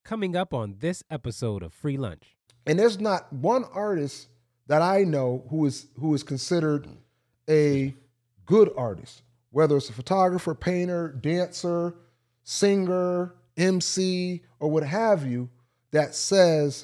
coming up on this episode of Free Lunch. And there's not one artist that I know who is considered a good artist, whether it's a photographer, painter, dancer, singer, MC, or what have you, that says,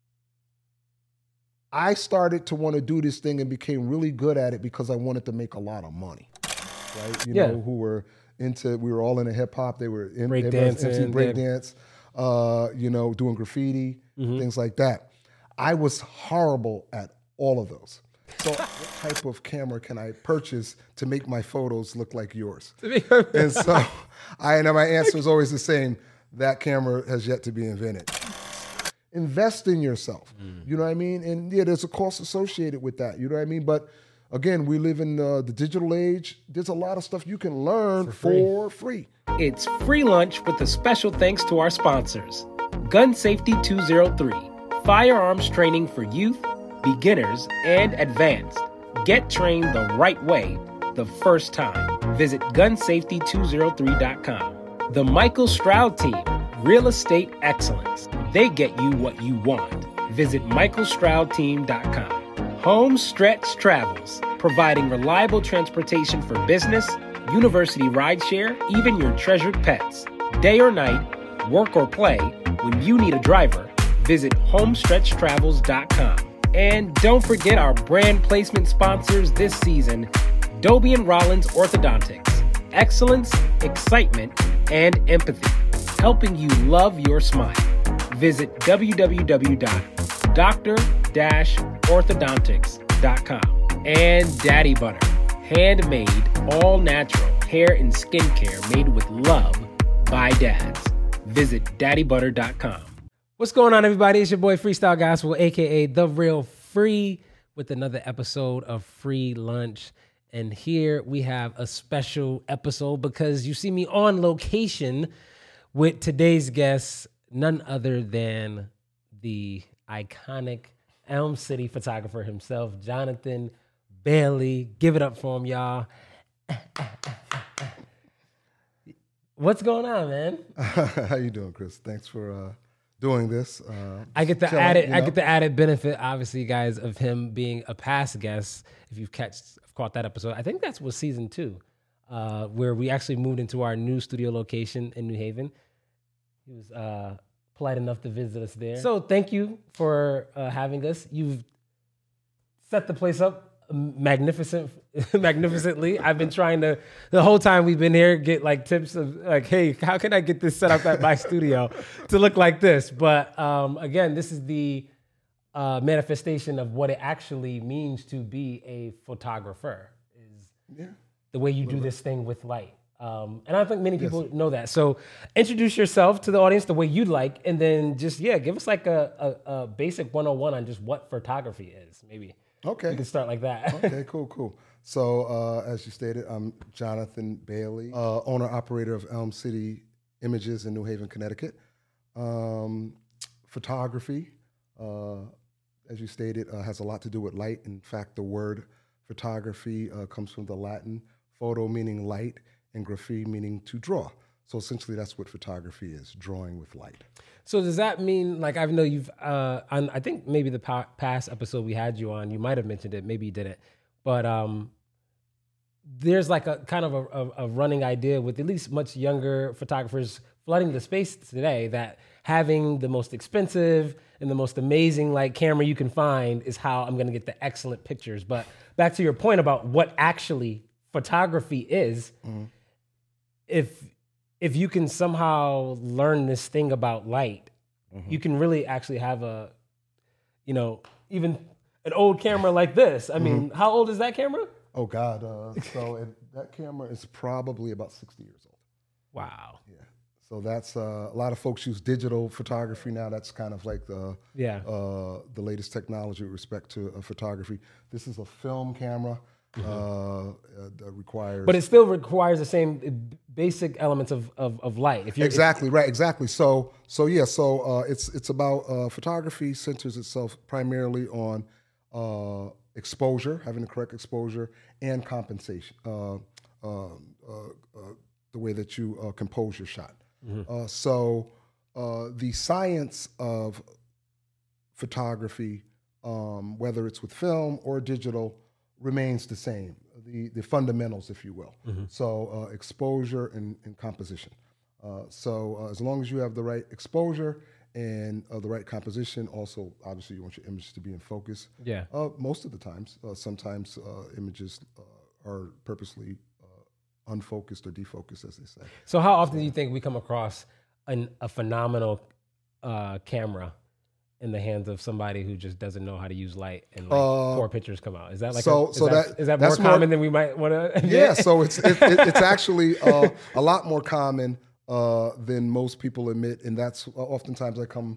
I started to want to do this thing and became really good at it because I wanted to make a lot of money, right? You know, who were we were all into hip hop. They were in breakdance, doing graffiti, things like that. I was horrible at all of those. So what type of camera can I purchase to make my photos look like yours? And so my answer is always the same. That camera has yet to be invented. Invest in yourself. You know what I mean? And yeah, there's a cost associated with that. You know what I mean? But again, we live in the digital age. There's a lot of stuff you can learn for free. It's Free Lunch with a special thanks to our sponsors. Gun Safety 203, firearms training for youth, beginners, and advanced. Get trained the right way the first time. Visit gunsafety203.com. The Michael Stroud Team, real estate excellence. They get you what you want. Visit michaelstroudteam.com. Home Stretch Travels, providing reliable transportation for business, university rideshare, even your treasured pets. Day or night, work or play, when you need a driver, visit homestretchtravels.com. And don't forget our brand placement sponsors this season, Dobie & Rollins Orthodontics. Excellence, excitement, and empathy, helping you love your smile. Visit www.dr-orthodontics.com. And Daddy Butter, handmade, all natural hair and skincare made with love by dads. Visit daddybutter.com. What's going on, everybody? It's your boy Freestyle Gospel, aka The Real Free, with another episode of Free Lunch. And here we have a special episode because you see me on location with today's guest, none other than the iconic Elm City photographer himself, Jonathan Bailey. Give it up for him, y'all. What's going on, man? How you doing, Chris? Thanks for doing this. I get the added benefit, obviously, guys, of him being a past guest. If you've caught that episode, I think that was season 2, where we actually moved into our new studio location in New Haven. He was polite enough to visit us there. So thank you for having us. You've set the place up magnificently. I've been trying to, the whole time we've been here, get like tips of like, hey, how can I get this set up at my studio to look like this? But again, this is the manifestation of what it actually means to be a photographer, is the way you do this thing with light. And I don't think many people know that. So introduce yourself to the audience the way you'd like, and then just, give us like a basic 101 on just what photography is, maybe. Okay. You can start like that. Okay, cool. So as you stated, I'm Jonathan Bailey, owner-operator of Elm City Images in New Haven, Connecticut. Photography, as you stated, has a lot to do with light. In fact, the word photography comes from the Latin photo, meaning light, and graphy, meaning to draw. So essentially, that's what photography is, drawing with light. So does that mean, like, I know you've, on, I think maybe the past episode we had you on, you might have mentioned it, maybe you didn't, but there's like a kind of a running idea with at least much younger photographers flooding the space today that having the most expensive and the most amazing like camera you can find is how I'm going to get the excellent pictures. But back to your point about what actually photography is, if you can somehow learn this thing about light, you can really actually have a, even an old camera like this. I mean, how old is that camera? Oh, God. That camera is probably about 60 years old. Wow. Yeah. So that's a lot of folks use digital photography now. That's kind of like the latest technology with respect to photography. This is a film camera. That requires, but it still requires the same basic elements of light. Exactly. So it's about photography centers itself primarily on exposure, having the correct exposure, and compensation. The way that you compose your shot. So the science of photography, whether it's with film or digital, remains the same. The fundamentals, if you will. Mm-hmm. So exposure and composition. So as long as you have the right exposure and the right composition, also obviously you want your image to be in focus. Yeah. Most of the times, sometimes images are purposely unfocused or defocused, as they say. So how often do you think we come across a phenomenal camera in the hands of somebody who just doesn't know how to use light and poor pictures come out? Is that like is that more common than we might want to admit? Yeah, so it's actually a lot more common than most people admit, and that's oftentimes I come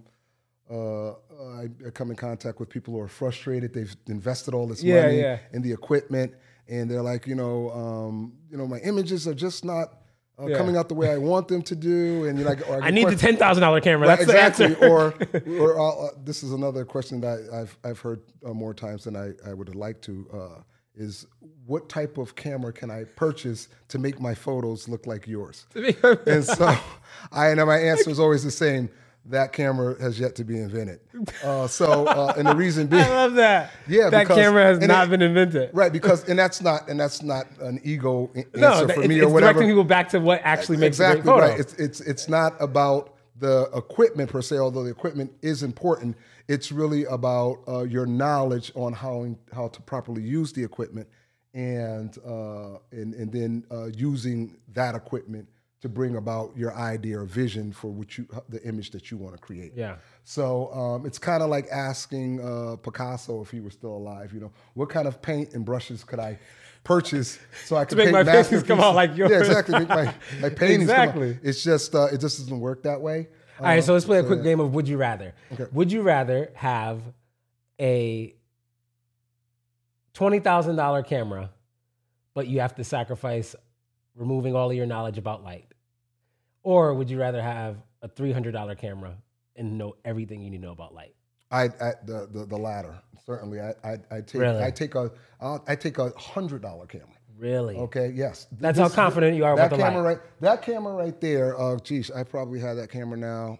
in contact with people who are frustrated. They've invested all this money in the equipment, and they're like, my images are just not coming out the way I want them to do, and you're like, I need the $10,000 camera. Right, that's exactly. The answer. or this is another question that I've heard more times than I would have liked to. Is what type of camera can I purchase to make my photos look like yours? And so my answer is always the same. That camera has yet to be invented. And the reason being, I love that. Yeah, that camera has not been invented. Right, because that's not an ego answer for me or whatever. It's directing people back to what actually makes a great photo. Right. It's not about the equipment per se, although the equipment is important. It's really about your knowledge on how to properly use the equipment, and then using that equipment to bring about your idea or vision for the image that you want to create. Yeah. So it's kind of like asking Picasso, if he were still alive, what kind of paint and brushes could I purchase so I could make my paintings come out like yours? Yeah, exactly. Make my paintings come out. It's just it just doesn't work that way. All right, so let's play a quick game of Would You Rather. Okay. Would you rather have a $20,000 camera, but you have to sacrifice removing all of your knowledge about light? Or would you rather have a $300 camera and know everything you need to know about light? The latter, certainly. I take a $100 camera. Really? Okay. Yes. That's how confident you are with the light. That camera right there. I probably had that camera now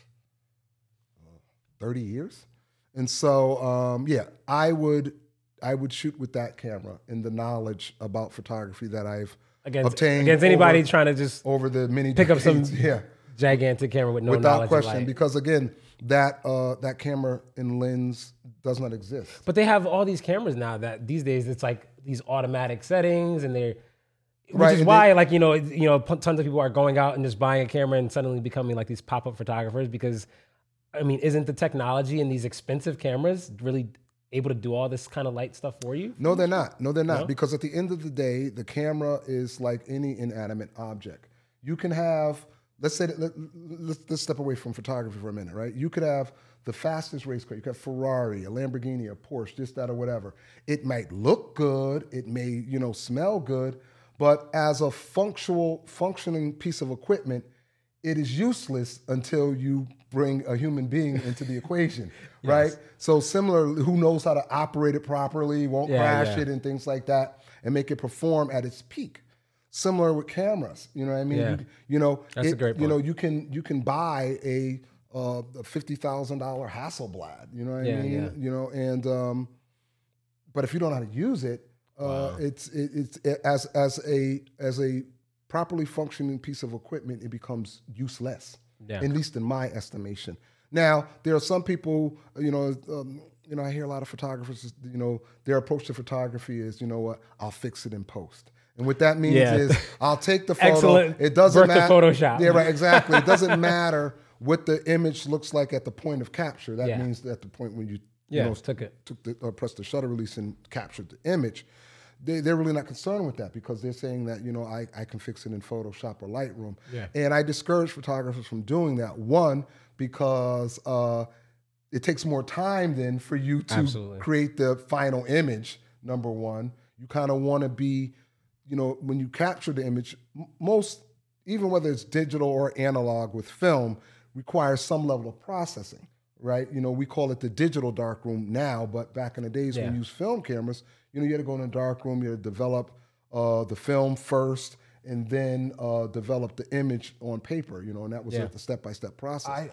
30 years, and so I would shoot with that camera and the knowledge about photography that I've obtained against anybody trying to just over the many pick decades. Up some gigantic camera with no without knowledge question, of light. because again, that camera and lens does not exist. But they have all these cameras now that these days it's like these automatic settings, and which is why tons of people are going out and just buying a camera and suddenly becoming like these pop-up photographers, because isn't the technology in these expensive cameras really able to do all this kind of light stuff for you? No, they're not. No? Because at the end of the day, the camera is like any inanimate object. You can have, let's step away from photography for a minute, right? You could have the fastest race car. You could have Ferrari, a Lamborghini, a Porsche, this, that, or whatever. It might look good. It may, smell good. But as a functioning piece of equipment, it is useless until you bring a human being into the equation, right? Yes. So similarly, who knows how to operate it properly, won't crash it and things like that, and make it perform at its peak. Similar with cameras, you know what I mean? Yeah. That's a great point. You can buy a $50,000 Hasselblad, you know what I mean? Yeah. But if you don't know how to use it, it's as a properly functioning piece of equipment, it becomes useless. Yeah. At least in my estimation. Now, there are some people, I hear a lot of photographers, their approach to photography is, I'll fix it in post. And what that means is I'll take the photo. Excellent. It doesn't matter. Photoshop. Yeah, right, exactly. It doesn't matter what the image looks like at the point of capture. That means that at the point when you pressed the shutter release and captured the image. They're really not concerned with that, because they're saying that, I can fix it in Photoshop or Lightroom. Yeah. And I discourage photographers from doing that. One, because it takes more time then for you to create the final image, number one. You kind of want to be, when you capture the image, most, even whether it's digital or analog with film, requires some level of processing, right? We call it the digital darkroom now, but back in the days when we used film cameras, you had to go in a dark room, you had to develop the film first, and then develop the image on paper, and that was the step-by-step process.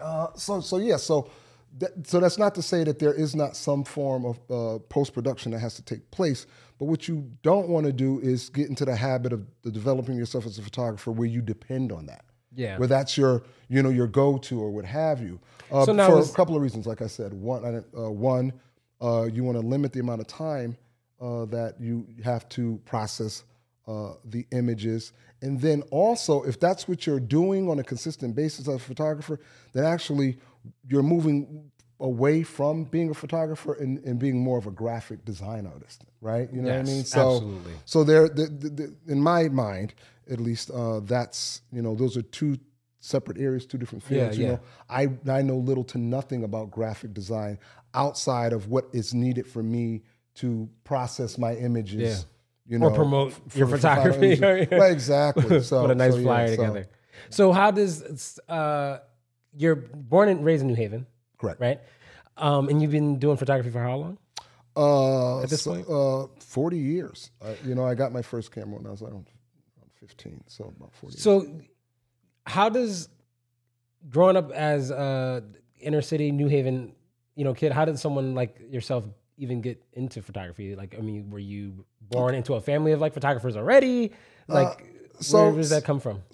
So that's not to say that there is not some form of post-production that has to take place, but what you don't want to do is get into the habit of developing yourself as a photographer where you depend on that. Yeah. Where that's your go-to or what have you. For a couple of reasons, like I said. One, you want to limit the amount of time that you have to process the images. And then also, if that's what you're doing on a consistent basis as a photographer, then actually you're moving away from being a photographer and being more of a graphic design artist, right? You know what I mean? So, absolutely. So there, in my mind, at least, that's, those are two separate areas, two different fields. I know little to nothing about graphic design outside of what is needed for me to process my images. Or promote your photography. Right, exactly. So put a nice flyer together. So how does you're born and raised in New Haven? Correct. Right? And you've been doing photography for how long? At this point? 40 years. I got my first camera when I was 15, so about 40 years. So how does growing up as inner city New Haven, kid, how did someone like yourself even get into photography? Like, I mean, were you born into a family of like photographers already? Like, where does that come from?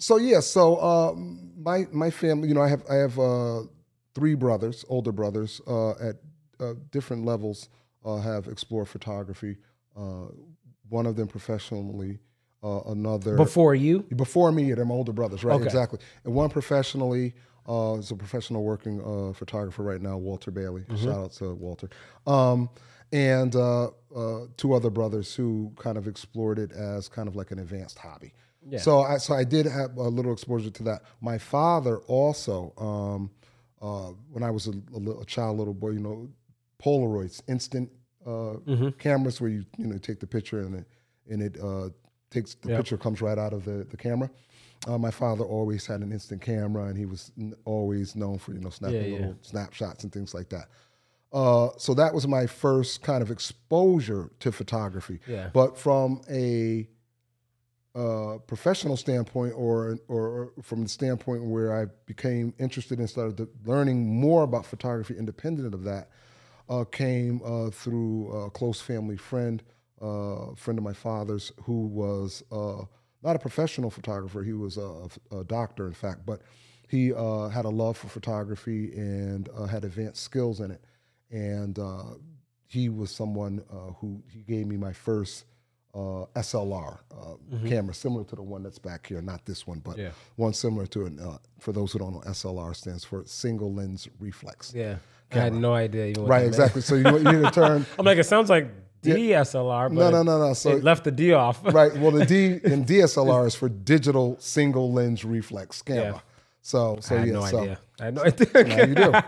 My family, I have 3 brothers, older brothers, at different levels, have explored photography. One of them professionally, another before you, before me. They're my older brothers, right? Okay. Exactly. And one professionally is a professional working photographer right now, Walter Bailey. Mm-hmm. Shout out to Walter. And 2 other brothers who kind of explored it as kind of like an advanced hobby. Yeah. So I did have a little exposure to that. My father also, when I was a child, little boy, Polaroids, instant cameras where you take the picture and it takes the picture comes right out of the camera. My father always had an instant camera, and he was always known for snapping little snapshots and things like that. So that was my first kind of exposure to photography. Yeah. But from a professional standpoint, or from the standpoint where I became interested and started learning more about photography independent of that, came through a close family friend, friend of my father's, who was not a professional photographer. He was a doctor, in fact, but he had a love for photography and had advanced skills in it. And he was someone who he gave me my first SLR camera, similar to the one that's back here. Not this one, but one similar to it. For those who don't know, SLR stands for single lens reflex. Yeah, camera. I had no idea. Even what right, exactly. So you need to turn. I'm like, it sounds like DSLR, but no. So they left the D off. Right. Well, the D in DSLR is for digital single lens reflex camera. Yeah. So I had no idea. I had no idea. Now you do.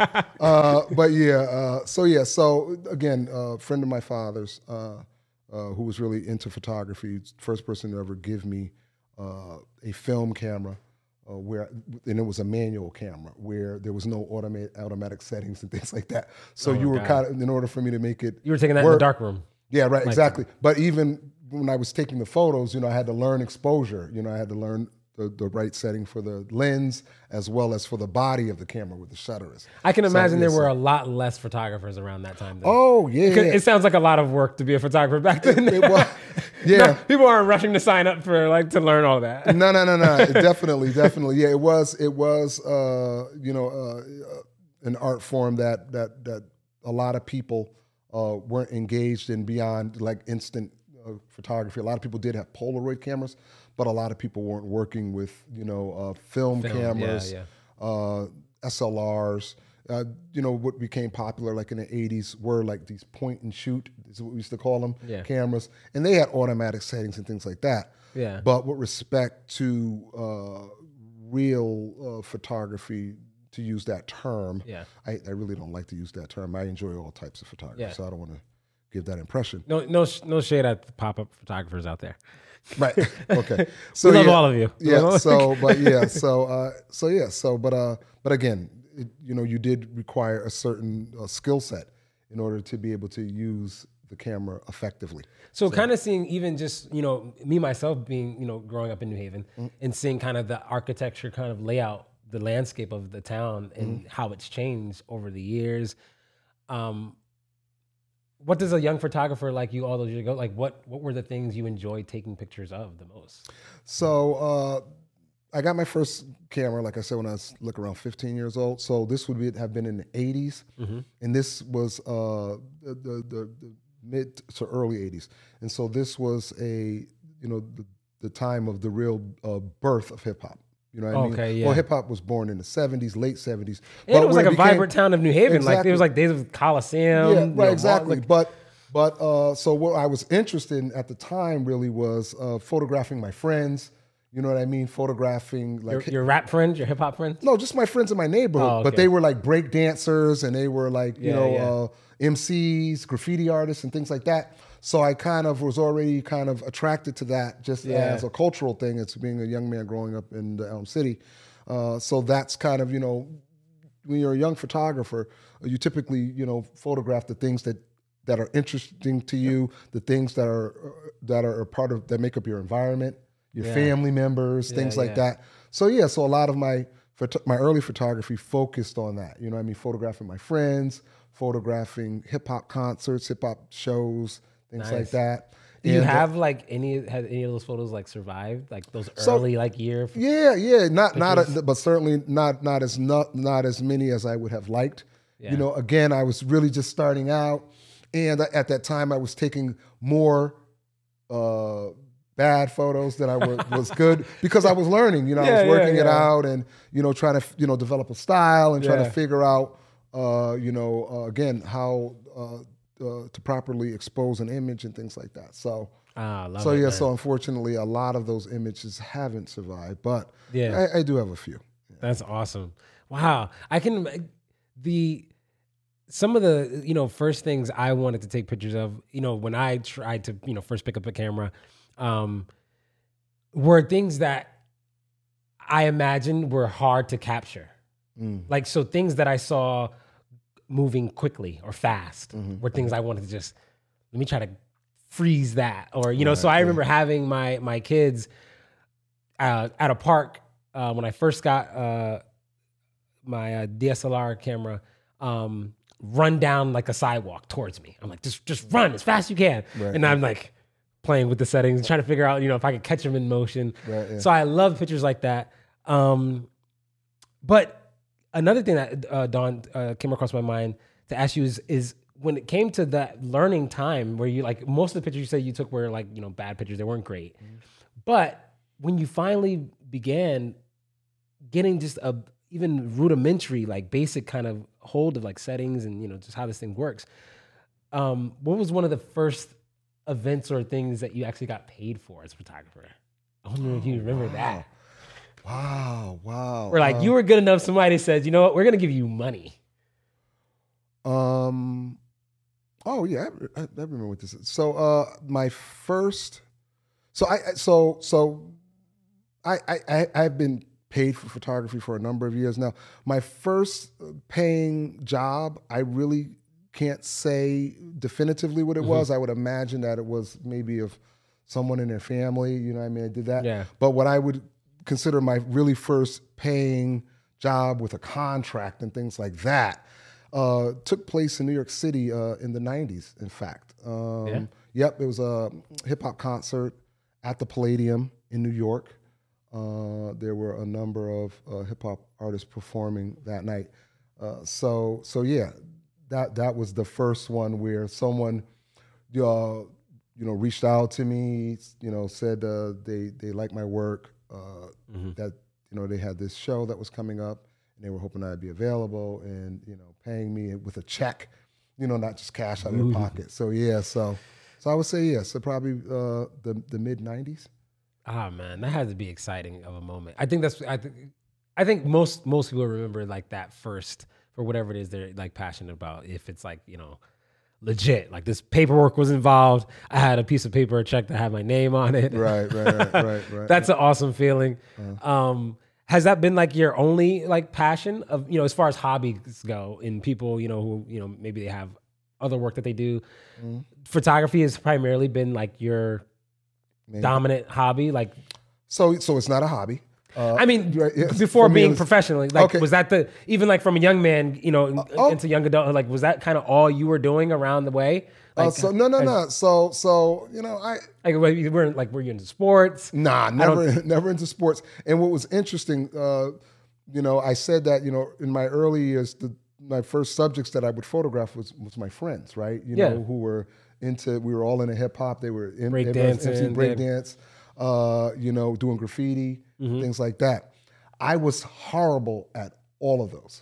So again, a friend of my father's, who was really into photography, first person to ever give me a film camera, and it was a manual camera where there was no automatic settings and things like that. So you were kind of, in order for me to make it, you were taking that in the dark room. Yeah, right, exactly. But even when I was taking the photos, I had to learn exposure. I had to learn the right setting for the lens as well as for the body of the camera where the shutter is. I can imagine there were a lot less photographers around that time. Oh, yeah. It sounds like a lot of work to be a photographer back then. It was, yeah. No, people aren't rushing to sign up for to learn all that. No. Definitely. Yeah, it was an art form that a lot of people weren't engaged in beyond like instant photography. A lot of people did have Polaroid cameras, but a lot of people weren't working with, film cameras, SLRs. What became popular like in the 80s were like these point and shoot, is what we used to call them, cameras. And they had automatic settings and things like that. Yeah. But with respect to real photography, to use that term, I really don't like to use that term. I enjoy all types of photography, so I don't want to give that impression. No shade at the pop-up photographers out there. Right. Okay. So we love all of you. Yeah. But again, you did require a certain skill set in order to be able to use the camera effectively. So kind of seeing even just, me, myself being, growing up in New Haven and seeing kind of the architecture kind of layout, the landscape of the town and how it's changed over the years. What does a young photographer like you all those years ago, like what were the things you enjoyed taking pictures of the most? So I got my first camera, like I said, when I was around 15 years old. So this would have been in the 80s. And this was the mid to early 80s. And so this was the time of the real birth of hip hop. You know what I mean? Yeah. Well, hip hop was born in the 70s, late 70s. And it was like a vibrant town of New Haven. Exactly. Like there was like days of Coliseum. Yeah, right, exactly. But so what I was interested in at the time really was photographing my friends. You know what I mean? Photographing like your rap friends, your hip hop friends? No, just my friends in my neighborhood. But they were like break dancers and they were like, MCs, graffiti artists and things like that. So I kind of was already kind of attracted to that just as a cultural thing. It's being a young man growing up in the Elm City. So that's kind of, when you're a young photographer, you typically, photograph the things that are interesting to you, the things that are a part of, that make up your environment, your family members, things like that. So so a lot of my early photography focused on that. You know what I mean? Photographing my friends, photographing hip hop concerts, hip hop shows, things like that. Do you have like any of those photos like survived, like those early year? But certainly not as many as I would have liked. Yeah. Again, I was really just starting out, and at that time I was taking more bad photos than I was good because I was learning. I was working it out and trying to develop a style and trying to figure out again how. To properly expose an image and things like that. So unfortunately a lot of those images haven't survived, but I do have a few. Yeah. That's awesome. Wow. Some of the, first things I wanted to take pictures of, when I tried to, first pick up a camera, were things that I imagined were hard to capture. Like, so things that I saw moving quickly or fast were things I wanted to just, let me try to freeze that. Or, so I remember having my kids at a park when I first got my DSLR camera, run down like a sidewalk towards me. I'm like, just run as fast as you can. Right. And I'm like playing with the settings and trying to figure out, if I could catch them in motion. Right, yeah. So I love pictures like that. But another thing that Don came across my mind to ask you is when it came to that learning time where you like most of the pictures you say you took were like bad pictures, they weren't great, but when you finally began getting just a even rudimentary like basic kind of hold of like settings and just how this thing works, what was one of the first events or things that you actually got paid for as a photographer? I wonder if you remember that. Wow. Where like you were good enough, somebody said, you know what, we're going to give you money. Oh yeah, I remember what this is. So my first, I've been paid for photography for a number of years now. My first paying job, I really can't say definitively what it was. I would imagine that it was maybe of someone in their family, I did that. Yeah. But what I would consider my really first paying job with a contract and things like that took place in New York City in the 90s, in fact. Yep, it was a hip-hop concert at the Palladium in New York. There were a number of hip-hop artists performing that night. So yeah, that was the first one where someone reached out to me, said they liked my work, that they had this show that was coming up and they were hoping I'd be available and paying me with a check, not just cash out of their pocket. So yeah, so I would say yes. So probably the mid 90s. Ah man, that had to be exciting of a moment. I think most people remember like that first for whatever it is they're like passionate about. If it's like legit, like this paperwork was involved. I had a piece of paper, a check that had my name on it. Right. That's an awesome feeling. Has that been like your only like passion of, as far as hobbies go in people, who, maybe they have other work that they do. Photography has primarily been like your dominant hobby. Like, so it's not a hobby. I mean, before being professional, like, was that even like from a young man, into young adult, like, was that kind of all you were doing around the way? Like, no. So were you into sports? Nah, never into sports. And what was interesting, I said that, in my early years, my first subjects that I would photograph was my friends, right? Who were we were all into hip hop. They were in breakdance, doing graffiti, things like that. I was horrible at all of those.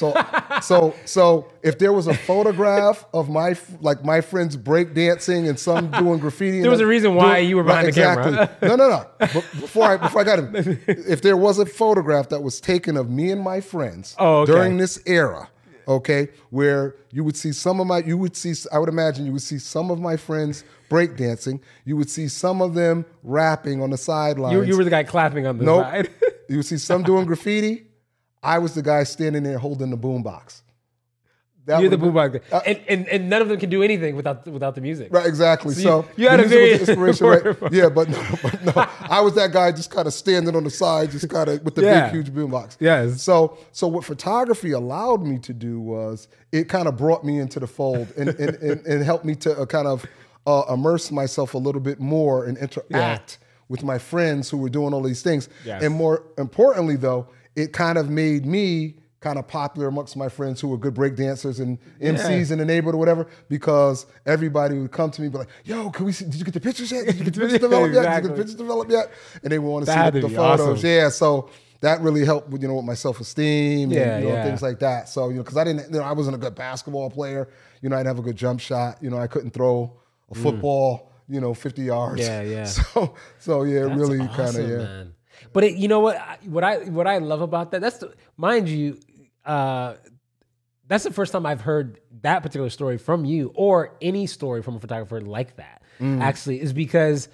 So if there was a photograph of my friends breakdancing and some doing graffiti, there was a reason why you were behind the camera. No. Before I got him, if there was a photograph that was taken of me and my friends during this era, where you would see I would imagine you would see some of my friends breakdancing. You would see some of them rapping on the sidelines. You were the guy clapping on the side. You would see some doing graffiti. I was the guy standing there holding the boombox. You're the boombox, and none of them can do anything without the music. Right, exactly. So you had a very inspiration, right? Yeah, but no, I was that guy just kind of standing on the side, just kind of with the big, huge boombox. Yes. So what photography allowed me to do was it kind of brought me into the fold and helped me to kind of immerse myself a little bit more and interact with my friends who were doing all these things. Yes. And more importantly, though, it kind of made me kind of popular amongst my friends who were good break dancers and MCs in the neighborhood or whatever, because everybody would come to me and be like, yo, can we see, did you get the pictures yet? Did you get the pictures developed yet? Did you get the pictures developed yet? And they would want to see the photos. Awesome. Yeah, so that really helped with, with my self-esteem and things like that. So, because I wasn't a good basketball player. I didn't have a good jump shot. I couldn't throw a football, 50 yards. Yeah. So yeah, that's really awesome, kind of, man. But what I love about that, mind you, that's the first time I've heard that particular story from you, or any story from a photographer like that, actually, is because,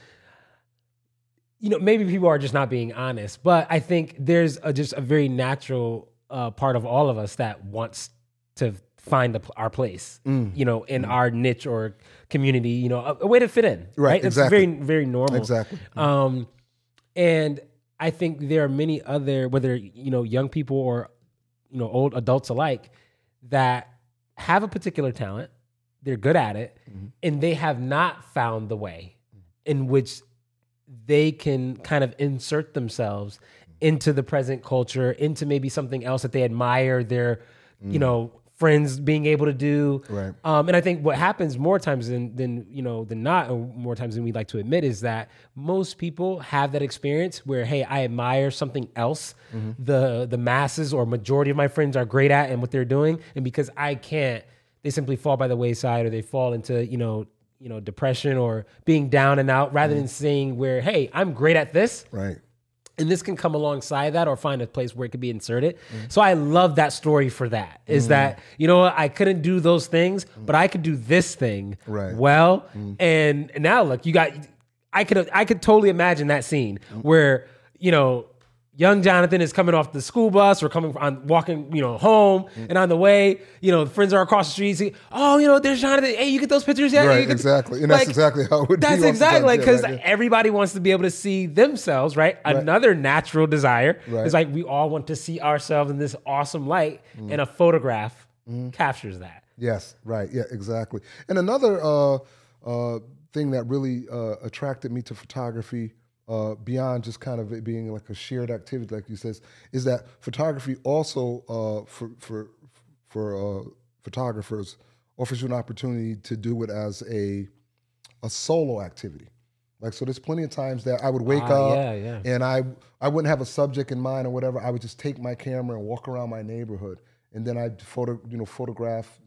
maybe people are just not being honest, but I think there's just a very natural part of all of us that wants to find our place, in our niche or community, a way to fit in. Right? Exactly. It's very, very normal. Exactly. And I think there are many other, whether, young people or, old adults alike, that have a particular talent, they're good at it, and they have not found the way in which they can kind of insert themselves into the present culture, into maybe something else that they admire their, friends being able to do. Right. And I think what happens more times than not, or more times than we'd like to admit, is that most people have that experience where, hey, I admire something else the masses or majority of my friends are great at and what they're doing, and because I can't, they simply fall by the wayside, or they fall into depression or being down and out, rather than saying where, hey, I'm great at this. Right. And this can come alongside that, or find a place where it could be inserted. So I love that story for that. Is that, I couldn't do those things, but I could do this thing well. And now look, I could totally imagine that scene where, young Jonathan is coming off the school bus or walking, home, and on the way, friends are across the street. See, there's Jonathan. Hey, you get those pictures yet? Right, exactly. And that's exactly how it would be. That's exactly, because everybody wants to be able to see themselves, right? Another natural desire is like, we all want to see ourselves in this awesome light, and a photograph captures that. Yes, right. Yeah, exactly. And another thing that really attracted me to photography, beyond just kind of it being like a shared activity, like you says, is that photography also for photographers offers you an opportunity to do it as a solo activity. Like, so there's plenty of times that I would wake up and I wouldn't have a subject in mind or whatever. I would just take my camera and walk around my neighborhood, and then I'd photograph,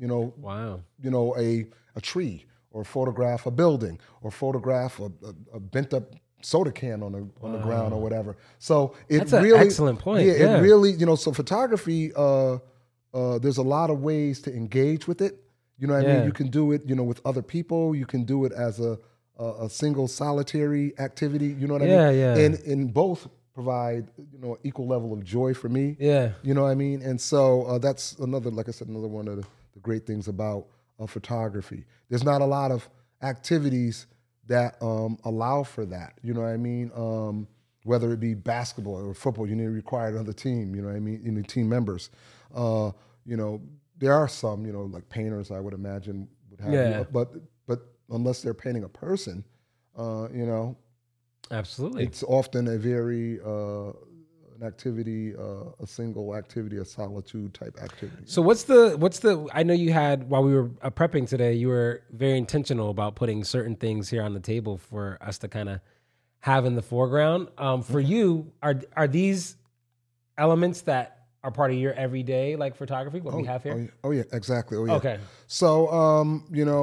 a tree, or photograph a building, or photograph a bent up soda can on the ground or whatever. So that's an excellent point. Yeah, it really, so photography, there's a lot of ways to engage with it. You know what I mean? You can do it, with other people. You can do it as a single solitary activity. You know what I mean? Yeah. And both provide, equal level of joy for me. Yeah. You know what I mean? And so that's another one of the great things about of photography. There's not a lot of activities that allow for that. You know what I mean? Whether it be basketball or football, you need to require another team. You know what I mean? You need team members. There are some, like painters, I would imagine would have, but unless they're painting a person, absolutely, it's often a very an activity, a single activity, a solitude type activity. So what's the? I know you had, while we were prepping today, you were very intentional about putting certain things here on the table for us to kind of have in the foreground. For you, are these elements that are part of your everyday like photography? What we have here? Oh yeah, exactly. Oh yeah. Okay. So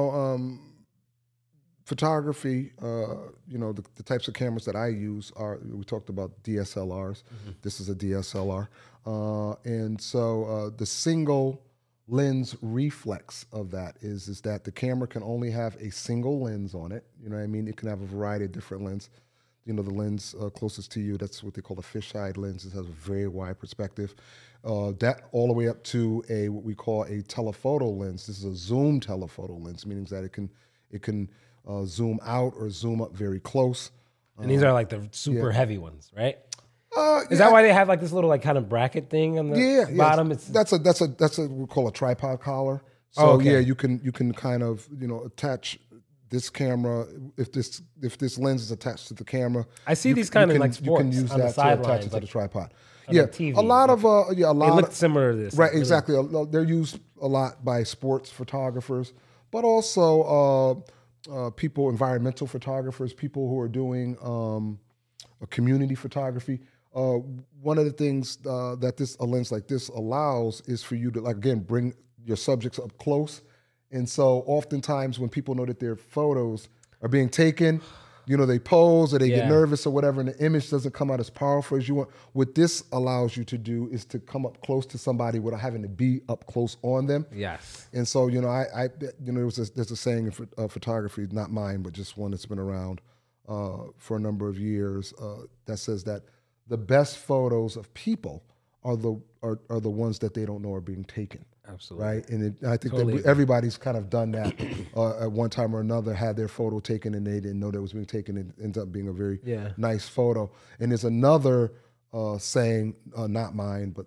photography, the types of cameras that I use are, we talked about DSLRs. Mm-hmm. This is a DSLR. And so the single lens reflex of that is that the camera can only have a single lens on it. You know what I mean? It can have a variety of different lenses. The lens closest to you, that's what they call a fisheye lens. It has a very wide perspective. That all the way up to what we call a telephoto lens. This is a zoom telephoto lens, meaning that it can zoom out or zoom up very close. And these are like the super heavy ones, right? Is that why they have like this little like kind of bracket thing on the bottom? That's a we call a tripod collar. So you can kind of attach this camera, if this lens is attached to the camera. I see these kind of like sports. You can use that to attach it to the tripod. TV. A lot of They look similar to this. Right, exactly. They're used a lot by sports photographers, but also people, environmental photographers, people who are doing community photography. One of the things that a lens like this allows is for you to, like, again, bring your subjects up close. And so oftentimes when people know that their photos are being taken, they pose or they get nervous or whatever, and the image doesn't come out as powerful as you want. What this allows you to do is to come up close to somebody without having to be up close on them. Yes. And so, there's a saying in photography, not mine, but just one that's been around for a number of years, that says that the best photos of people are the ones that they don't know are being taken. Absolutely. Right. And I think that everybody's kind of done that at one time or another, had their photo taken and they didn't know that it was being taken. It ends up being a very nice photo. And there's another saying, not mine, but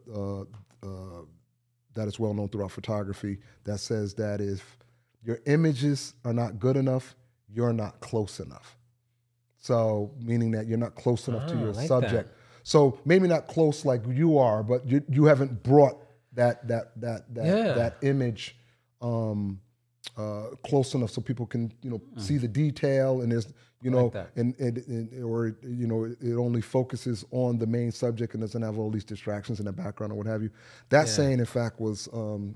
that is well known throughout photography, that says that if your images are not good enough, you're not close enough. So meaning that you're not close enough to your subject. That. So maybe not close like you are, but you haven't brought that image close enough so people can see the detail, and there's it only focuses on the main subject and doesn't have all these distractions in the background or what have you. That saying, in fact, was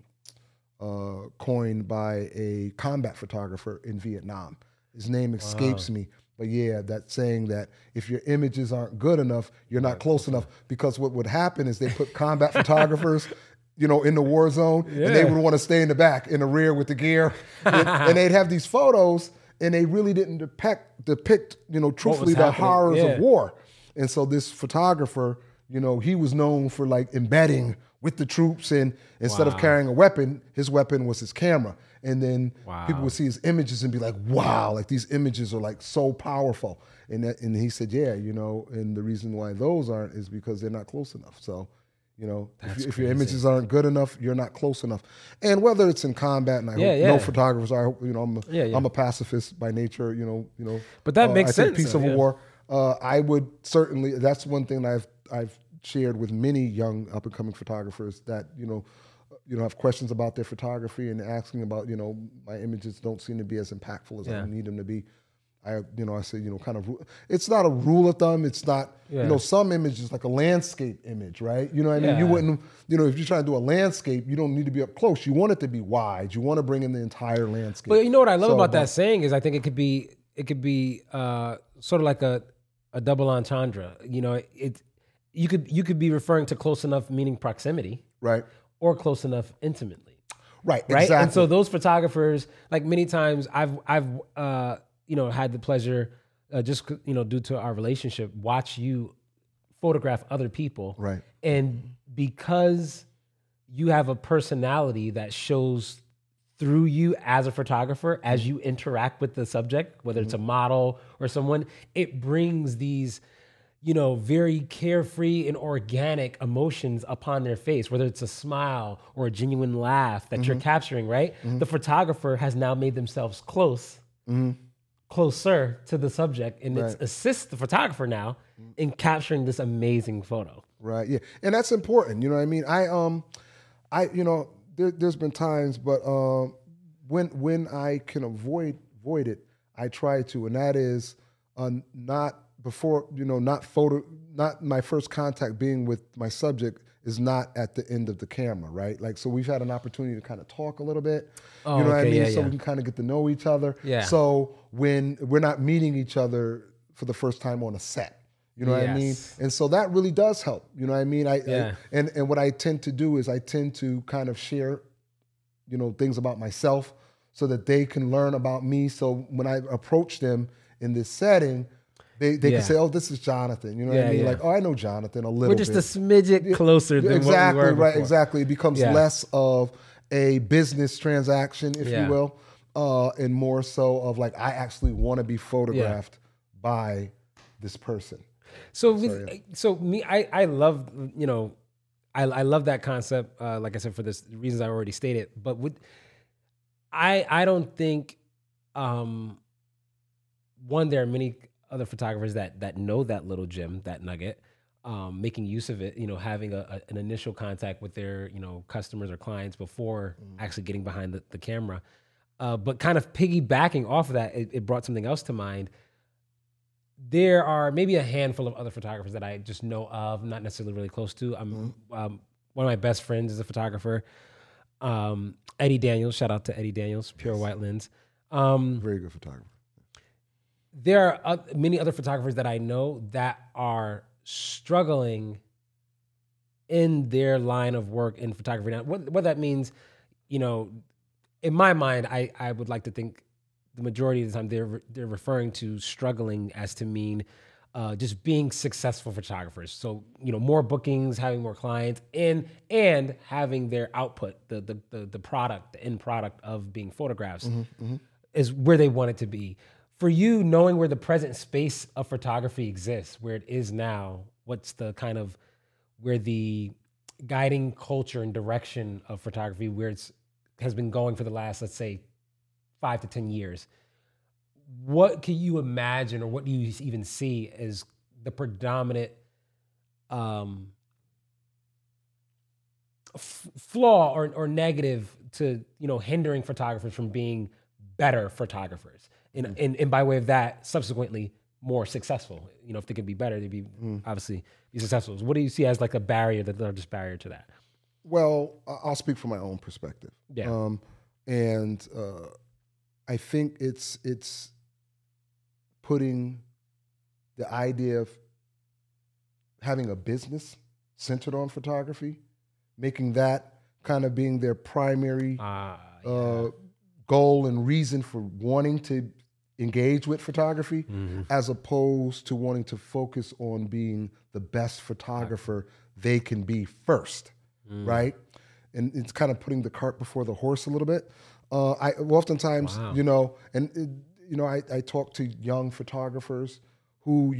coined by a combat photographer in Vietnam. His name escapes me. But that saying that if your images aren't good enough, you're not close enough, because what would happen is they put combat photographers in the war zone, and they would want to stay in the back, in the rear with the gear, and they'd have these photos, and they really didn't depict truthfully the horrors of war. And so this photographer, he was known for like embedding with the troops, and instead of carrying a weapon, his weapon was his camera. And then people would see his images and be like, wow, like these images are like so powerful. And he said, and the reason why those aren't is because they're not close enough. So, if your images aren't good enough, you're not close enough. And whether it's in combat, and I hope no photographers are, I'm a pacifist by nature, But that makes sense. Peace of war. I would certainly, that's one thing that I've shared with many young up and coming photographers that, have questions about their photography and asking about, my images don't seem to be as impactful as I need them to be. I say, kind of, it's not a rule of thumb. It's not, some images, like a landscape image, right? You know what I mean? You wouldn't, if you're trying to do a landscape, you don't need to be up close. You want it to be wide. You want to bring in the entire landscape. But what I love about that saying is I think it could be sort of like a double entendre. You could be referring to close enough, meaning proximity. Right. Or close enough intimately. Right. Exactly. And so those photographers, like many times I've had the pleasure, just due to our relationship, watch you photograph other people. Right. And because you have a personality that shows through you as a photographer, as you interact with the subject, whether it's a model or someone, it brings these, very carefree and organic emotions upon their face, whether it's a smile or a genuine laugh that you're capturing, right? The photographer has now made themselves closer to the subject, and it assists the photographer now in capturing this amazing photo. Right, yeah. And that's important, you know what I mean? There's been times, but when I can avoid it, I try to, and that is not my first contact being with my subject is not at the end of the camera, right? Like, so we've had an opportunity to kind of talk a little bit, what I mean? Yeah, so we can kind of get to know each other. Yeah. So when we're not meeting each other for the first time on a set, you know what I mean? And so that really does help, you know what I mean? And what I tend to do is I tend to kind of share, things about myself so that they can learn about me. So when I approach them in this setting, they can say, oh, this is Jonathan. You know what I mean? Like, oh, I know Jonathan a little bit. We're just a smidget closer than what we were before. Exactly. It becomes less of a business transaction, if you will, and more so of like, I actually want to be photographed by this person. So I love, I love that concept, like I said, for the reasons I already stated. But I don't think, there are many other photographers that know that little gem, that nugget, making use of it, having an initial contact with their, customers or clients before actually getting behind the camera. But kind of piggybacking off of that, it brought something else to mind. There are maybe a handful of other photographers that I just know of, not necessarily really close to. One of my best friends is a photographer, Eddie Daniels. Shout out to Eddie Daniels, Pure White Lens. Very good photographer. There are many other photographers that I know that are struggling in their line of work in photography. Now, what that means, in my mind, I would like to think the majority of the time they're referring to struggling as to mean just being successful photographers. So, more bookings, having more clients, and having their output, the product, the end product of being photographs is where they want it to be. For you, knowing where the present space of photography exists, where it is now, what's the kind of, where the guiding culture and direction of photography, where it has been going for the last, let's say, 5 to 10 years, what can you imagine, or what do you even see as the predominant flaw or negative to, hindering photographers from being better photographers? And by way of that, subsequently more successful. If they can be better, they'd be obviously be successful. What do you see as like a barrier, the largest barrier to that? Well, I'll speak from my own perspective. Yeah. I think it's putting the idea of having a business centered on photography, making that kind of being their primary goal and reason for wanting to engage with photography, as opposed to wanting to focus on being the best photographer they can be first, right? And it's kind of putting the cart before the horse a little bit. I oftentimes, I talk to young photographers who,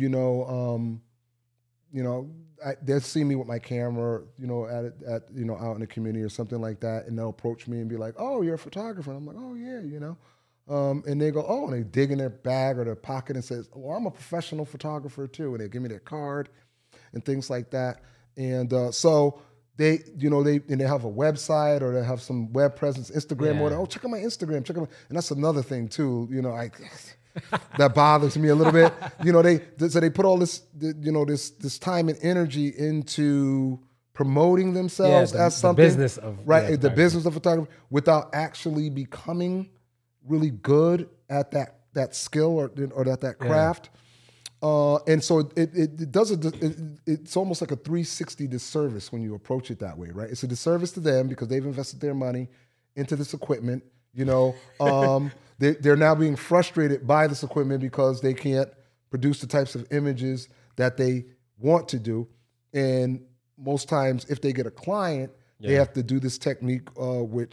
they'll see me with my camera, out in the community or something like that, and they'll approach me and be like, "Oh, you're a photographer." And I'm like, "Oh yeah," and they go, "Oh," and they dig in their bag or their pocket and says, "Well, I'm a professional photographer too," and they give me their card and things like that. And so they have a website or they have some web presence, Instagram, or check out my Instagram, and that's another thing too. That bothers me a little bit. They put all this, this time and energy into promoting themselves as something, the business of the business of photography, without actually becoming really good at that skill or that craft. And so it does it's almost like a 360 disservice when you approach it that way, right? It's a disservice to them because they've invested their money into this equipment. They're now being frustrated by this equipment because they can't produce the types of images that they want to do. And most times, if they get a client, they have to do this technique, which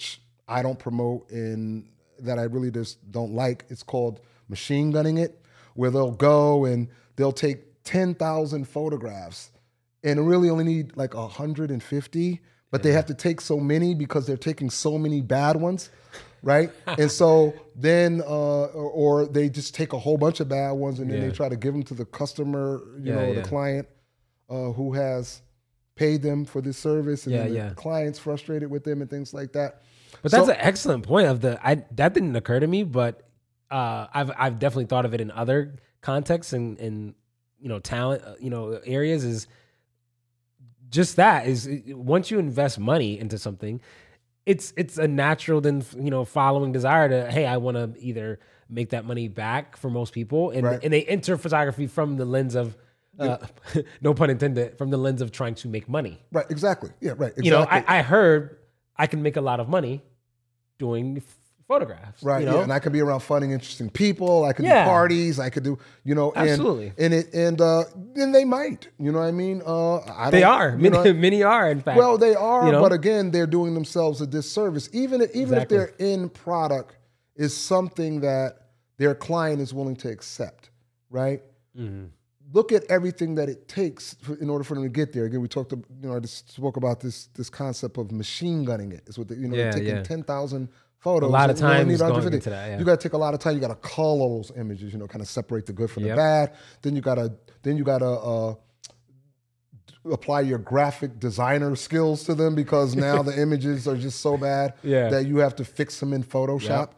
I don't promote and that I really just don't like. It's called machine gunning it, where they'll go and they'll take 10,000 photographs and really only need like 150, but they have to take so many because they're taking so many bad ones, right? And so then, or they just take a whole bunch of bad ones and then they try to give them to the customer, the client who has paid them for this service, and then the client's frustrated with them and things like that. But that's an excellent point. That didn't occur to me, but I've definitely thought of it in other contexts and talent areas. Is just that is once you invest money into something, it's a natural then following desire to, hey, I want to either make that money back for most people, and they enter photography from the lens of no pun intended, from the lens of trying to make money. Right. Exactly. Yeah. Right. Exactly. I heard I can make a lot of money doing photographs. Right. Yeah. And I could be around fun and interesting people. I could do parties. I could do, absolutely. And they might, you know what I mean? They are. Many are, in fact. Well, they are, but again, they're doing themselves a disservice. Even if their end product is something that their client is willing to accept, right? Mm-hmm. Look at everything that it takes in order for them to get there. Again, we talked, I just spoke about this concept of machine gunning it. It's what they're taking 10,000 photos. A lot of time going into that. Yeah. You got to take a lot of time. You got to color those images. Kind of separate the good from the bad. Then you got to apply your graphic designer skills to them, because now the images are just so bad that you have to fix them in Photoshop.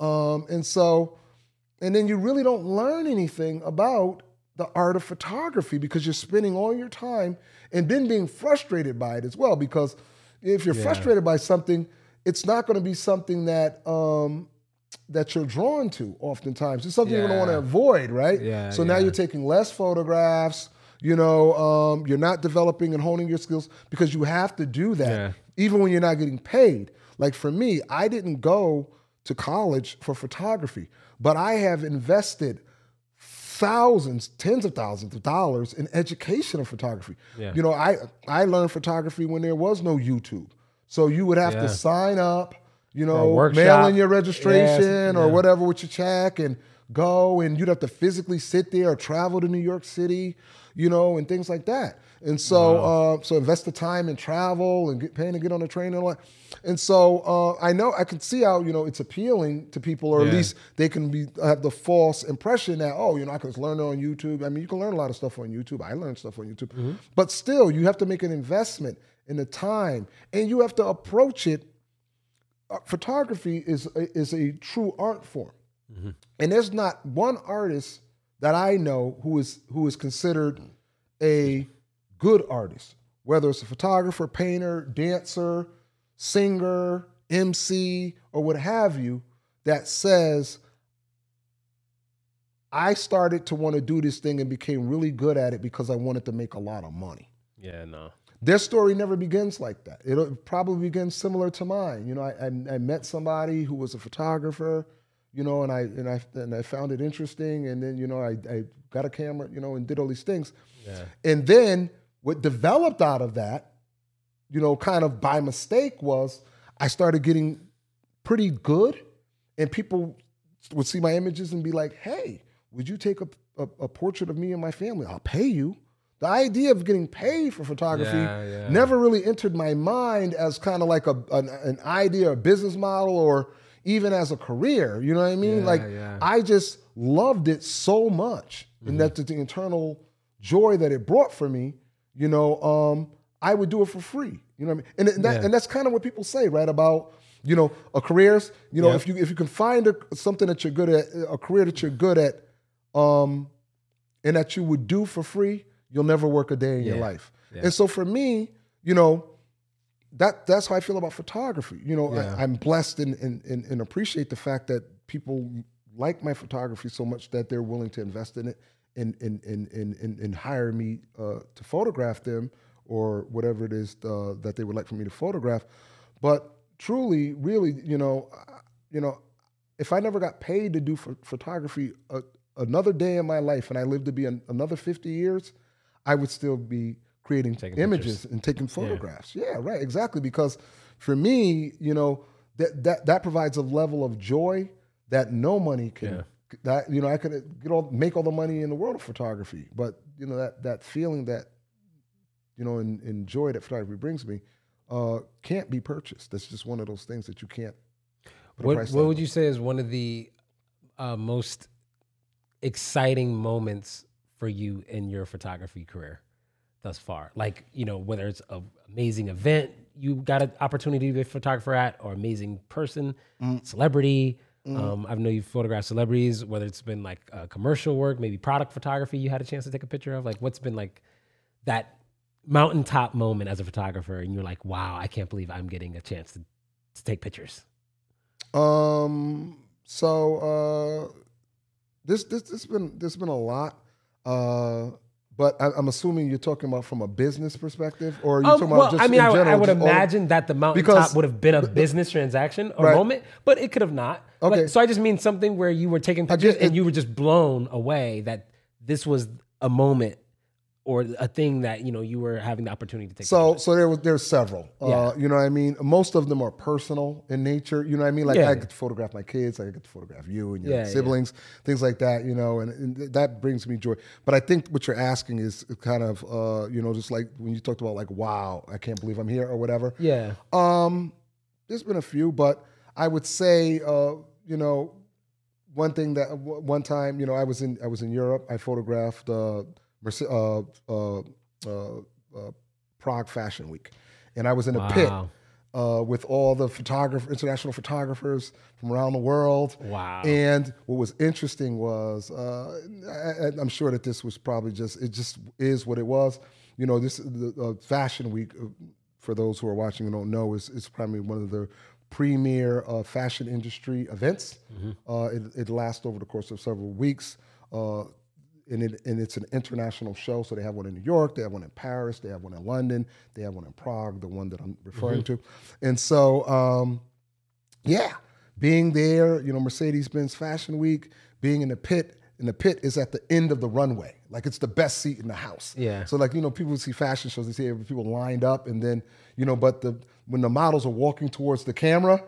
And then you really don't learn anything about the art of photography, because you're spending all your time and then being frustrated by it as well. Because if you're frustrated by something, it's not going to be something that that you're drawn to oftentimes. It's something you're going to want to avoid, right? Yeah, so now you're taking less photographs, you're not developing and honing your skills, because you have to do that even when you're not getting paid. Like for me, I didn't go to college for photography, but I have invested thousands, tens of thousands of dollars in education of photography. Yeah. I learned photography when there was no YouTube. So you would have to sign up, mail in your registration or whatever with your check and go, and you'd have to physically sit there or travel to New York City, and things like that. And so, so invest the time and travel and paying to get on the train and all that. And so I can see how, it's appealing to people, or at least they can have the false impression that, I can learn it on YouTube. I mean, you can learn a lot of stuff on YouTube. I learned stuff on YouTube. But still, you have to make an investment in the time, and you have to approach it. Photography is a true art form. And there's not one artist that I know who is considered a good artist, whether it's a photographer, painter, dancer, singer, MC, or what have you, that says, I started to want to do this thing and became really good at it because I wanted to make a lot of money. Yeah, no. Their story never begins like that. It'll probably begin similar to mine. I met somebody who was a photographer, and I found it interesting, and then I got a camera, and did all these things. Yeah. And then what developed out of that, kind of by mistake, was I started getting pretty good, and people would see my images and be like, hey, would you take a portrait of me and my family? I'll pay you. The idea of getting paid for photography never really entered my mind as kind of like an idea, a business model, or even as a career. You know what I mean? I just loved it so much, and that's the internal joy that it brought for me. I would do it for free. You know what I mean? And that's kind of what people say, right? About a careers. If you can find something that you're good at, a career that you're good at, and that you would do for free, you'll never work a day in your life. Yeah. And so for me, that's how I feel about photography. I'm blessed and appreciate the fact that people like my photography so much that they're willing to invest in it and hire me to photograph them, or whatever it is that they would like for me to photograph. But truly, really, if I never got paid to do photography another day in my life, and I lived to be another 50 years, I would still be creating images and taking photographs. Yeah, right, exactly. Because for me, that provides a level of joy that no money can. Yeah. That I could make all the money in the world of photography, but that feeling that and joy that photography brings me can't be purchased. That's just one of those things that you can't. What would you say is one of the most exciting moments for you in your photography career thus far? Like, whether it's an amazing event you got an opportunity to be a photographer at, or amazing person, celebrity. I know you've photographed celebrities, whether it's been like commercial work, maybe product photography you had a chance to take a picture of. Like, what's been like that mountaintop moment as a photographer, and you're like, wow, I can't believe I'm getting a chance to take pictures? There's been a lot, but I'm assuming you're talking about from a business perspective, or you're talking about just in general. I would imagine that the mountaintop would have been a business transaction or moment, but it could have not. Okay. So I just mean something where you were taking pictures and you were just blown away that this was a moment or a thing that you were having the opportunity to take. So there's several. You know what I mean? Most of them are personal in nature. You know what I mean? Like I get to photograph my kids, I get to photograph you and your siblings, things like that. And that brings me joy. But I think what you're asking is kind of just like when you talked about like, wow, I can't believe I'm here or whatever. Yeah. There's been a few, but I would say one thing that one time I was in Europe. I photographed. Prague Fashion Week, and I was in a pit with all the international photographers from around the world. Wow! And what was interesting was, I'm sure that this was probably just is what it was. This the Fashion Week. For those who are watching and don't know, is probably one of the premier fashion industry events. It lasts over the course of several weeks. And it's an international show, so they have one in New York, they have one in Paris, they have one in London, they have one in Prague, the one that I'm referring to. And so, being there, Mercedes-Benz Fashion Week, being in the pit is at the end of the runway. Like, it's the best seat in the house. Yeah. So, like, people see fashion shows, they see people lined up, and then, but when the models are walking towards the camera,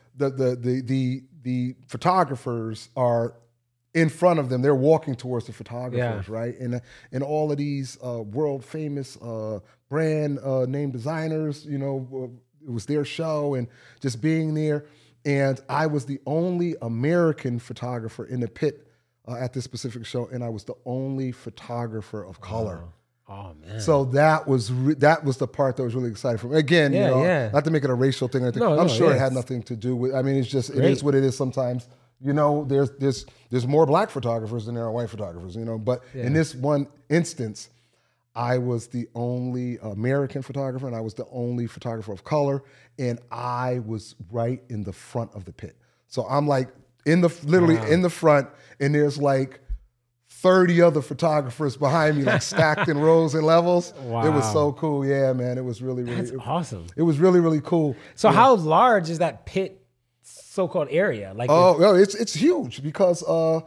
the photographers are in front of them. They're walking towards the photographers, right? And all of these world famous brand name designers, it was their show, and just being there. And I was the only American photographer in the pit at this specific show, and I was the only photographer of color. Oh man! So that was the part that was really exciting for me. Again, not to make it a racial thing or anything. I'm sure it had nothing to do with. I mean, it's just it is what it is sometimes. There's more black photographers than there are white photographers, But in this one instance, I was the only American photographer, and I was the only photographer of color, and I was right in the front of the pit. So I'm like literally in the front, and there's like 30 other photographers behind me, like stacked in rows and levels. Wow. It was so cool. Yeah, man. It was really, That's awesome. It was really, really cool. So how large is that pit so-called area? Like, it's huge because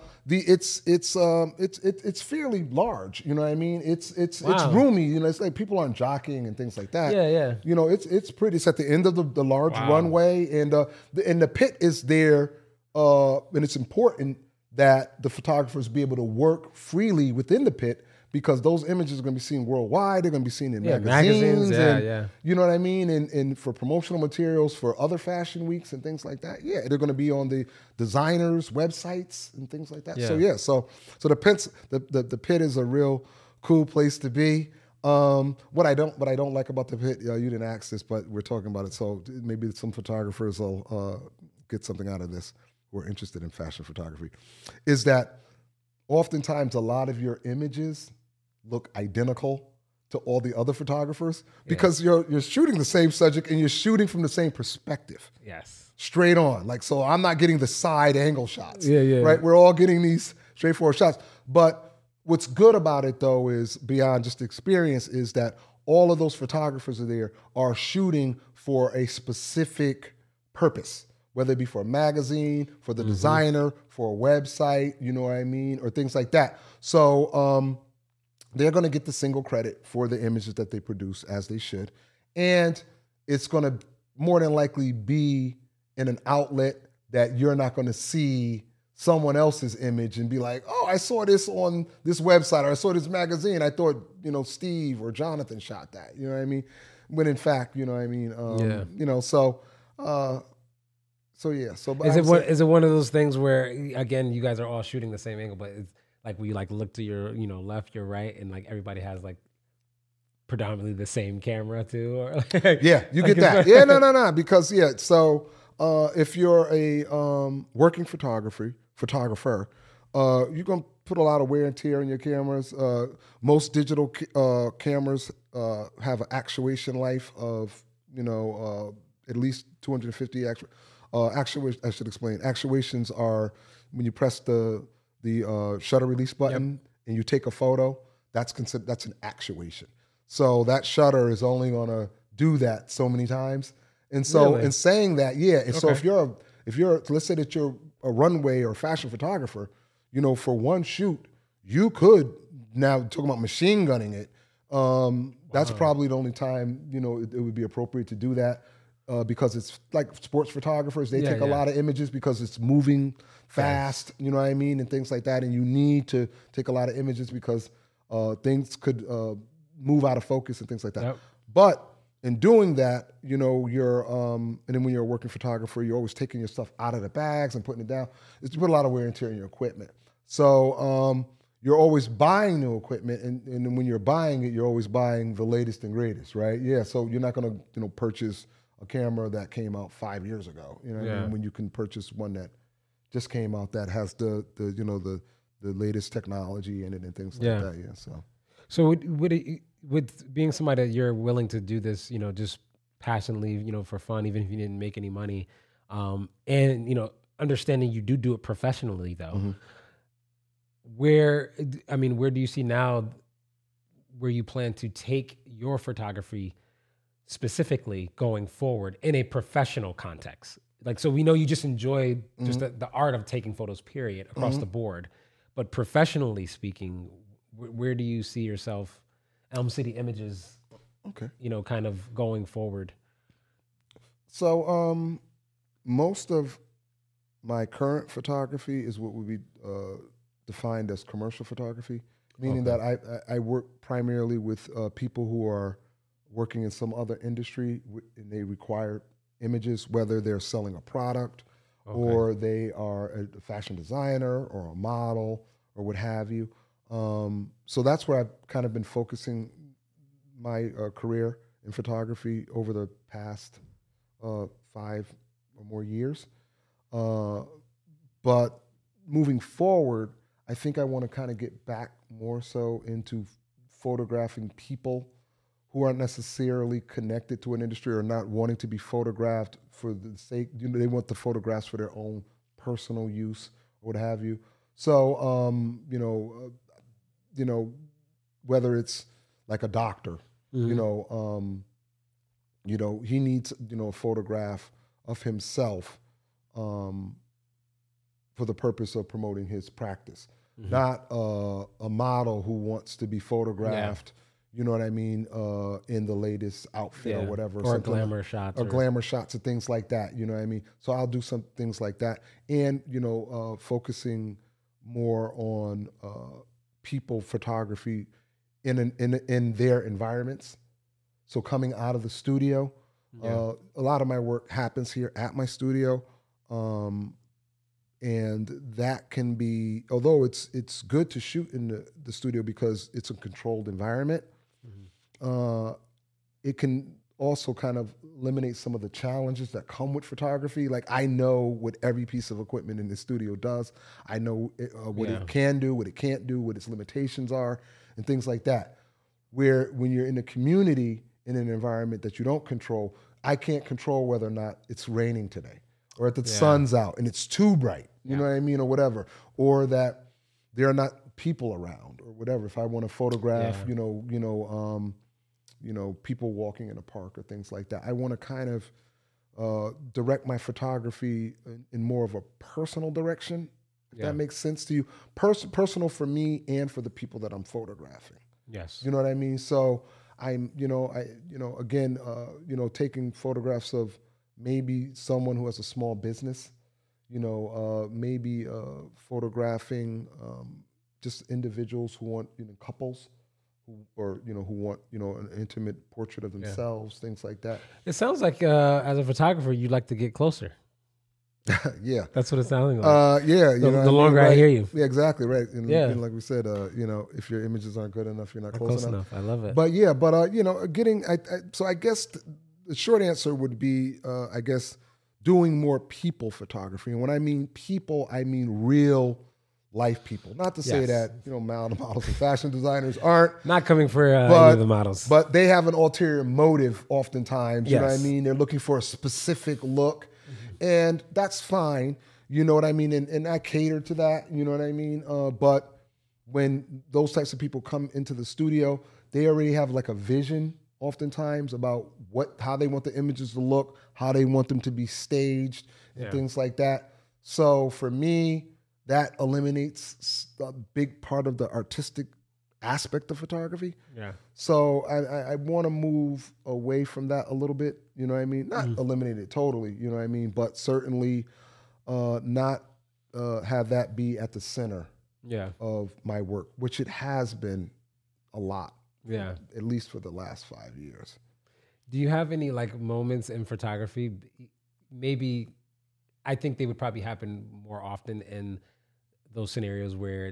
it's fairly large. You know what I mean? It's roomy. It's like people aren't jockeying and things like that. Yeah. It's pretty. It's at the end of the large runway, and the pit is there, and it's important that the photographers be able to work freely within the pit, because those images are going to be seen worldwide. They're going to be seen in magazines. You know what I mean? And for promotional materials for other fashion weeks and things like that. Yeah, they're going to be on the designers' websites and things like that. Yeah. So the pit is a real cool place to be. What I don't like about the pit, you didn't ask this, but we're talking about it, so maybe some photographers will get something out of this who are interested in fashion photography, is that oftentimes a lot of your images look identical to all the other photographers because you're shooting the same subject and you're shooting from the same perspective. Yes. Straight on. Like, so I'm not getting the side angle shots. Yeah. Right? We're all getting these straightforward shots. But what's good about it, though, is beyond just experience, is that all of those photographers are shooting for a specific purpose, whether it be for a magazine, for the designer, for a website, you know what I mean, or things like that. So they're going to get the single credit for the images that they produce, as they should. And it's going to more than likely be in an outlet that you're not going to see someone else's image and be like, oh, I saw this on this website, or I saw this magazine. I thought, Steve or Jonathan shot that. You know what I mean? When in fact, you know what I mean? So yeah. So is it one of those things where, again, you guys are all shooting the same angle, but it's like we like look to your left, your right, and like everybody has like predominantly the same camera too, or yeah, you get that. Yeah, no, because so if you're a working photographer, you're gonna put a lot of wear and tear in your cameras. Most digital cameras have an actuation life of at least 250 actuation. I should explain. Actuations are when you press the shutter release button and you take a photo. That's an actuation. So that shutter is only gonna do that so many times. And so in saying that, so if you're let's say that you're a runway or fashion photographer, for one shoot, you could, now talking about machine gunning it, that's probably the only time, it would be appropriate to do that. Because it's like sports photographers, they take a lot of images because it's moving fast, you know what I mean, and things like that. And you need to take a lot of images because things could move out of focus and things like that. Yep. But in doing that, you're, and then when you're a working photographer, you're always taking your stuff out of the bags and putting it down. It's to put a lot of wear and tear in your equipment. So you're always buying new equipment, and then when you're buying it, you're always buying the latest and greatest, right? Yeah, so you're not going to, purchase a camera that came out 5 years ago, I mean, when you can purchase one that just came out that has the latest technology in it and things like that. Yeah. So with being somebody that you're willing to do this, just passionately, for fun, even if you didn't make any money, and understanding you do it professionally though, where do you see now where you plan to take your photography specifically going forward in a professional context? Like, so we know you just enjoy just the art of taking photos, period, across the board. But professionally speaking, where do you see yourself, Elm City Images, kind of going forward? So most of my current photography is what would be defined as commercial photography, meaning that I work primarily with people who are working in some other industry, and they require images, whether they're selling a product or they are a fashion designer or a model or what have you. So that's where I've kind of been focusing my career in photography over the past 5 or more years. But moving forward, I think I want to kind of get back more so into photographing people who aren't necessarily connected to an industry or not wanting to be photographed for the sake, they want the photographs for their own personal use or what have you. So, whether it's like a doctor, he needs, a photograph of himself for the purpose of promoting his practice, not a model who wants to be photographed. You know what I mean? In the latest outfit or whatever. Or glamour shots. Or glamour shots and things like that. You know what I mean? So I'll do some things like that. And, focusing more on people photography in their environments. So coming out of the studio, a lot of my work happens here at my studio. And that can be, although it's good to shoot in the studio because it's a controlled environment, it can also kind of eliminate some of the challenges that come with photography. Like, I know what every piece of equipment in the studio does. I know what it can do, what it can't do, what its limitations are, and things like that. Where when you're in a community, in an environment that you don't control, I can't control whether or not it's raining today, or that the sun's out and it's too bright, you know what I mean, or whatever, or that there are not people around or whatever. If I want to photograph, people walking in a park or things like that, I want to kind of direct my photography in more of a personal direction, if that makes sense to you. Personal for me and for the people that I'm photographing. Yes. You know what I mean? So I'm, again, taking photographs of maybe someone who has a small business, maybe photographing just individuals who want, couples who want, an intimate portrait of themselves, things like that. It sounds like as a photographer, you'd like to get closer. Yeah. That's what it's sounding like. Yeah. The longer I hear you. Yeah, exactly. Right. And like we said, if your images aren't good enough, you're not close enough. I love it. But so I guess the short answer would be, doing more people photography. And when I mean people, I mean real life people. Not to say that, models and fashion designers aren't. Not coming for any of the models. But they have an ulterior motive oftentimes. You know what I mean? They're looking for a specific look. And that's fine, you know what I mean? And I cater to that, you know what I mean? But when those types of people come into the studio, they already have like a vision oftentimes about how they want the images to look, how they want them to be staged, and things like that. So for me, that eliminates a big part of the artistic aspect of photography. Yeah. So I want to move away from that a little bit, you know what I mean? Not eliminate it totally, you know what I mean? But certainly not have that be at the center of my work, which it has been a lot. Yeah. At least for the last 5 years. Do you have any like moments in photography? Maybe I think they would probably happen more often in those scenarios where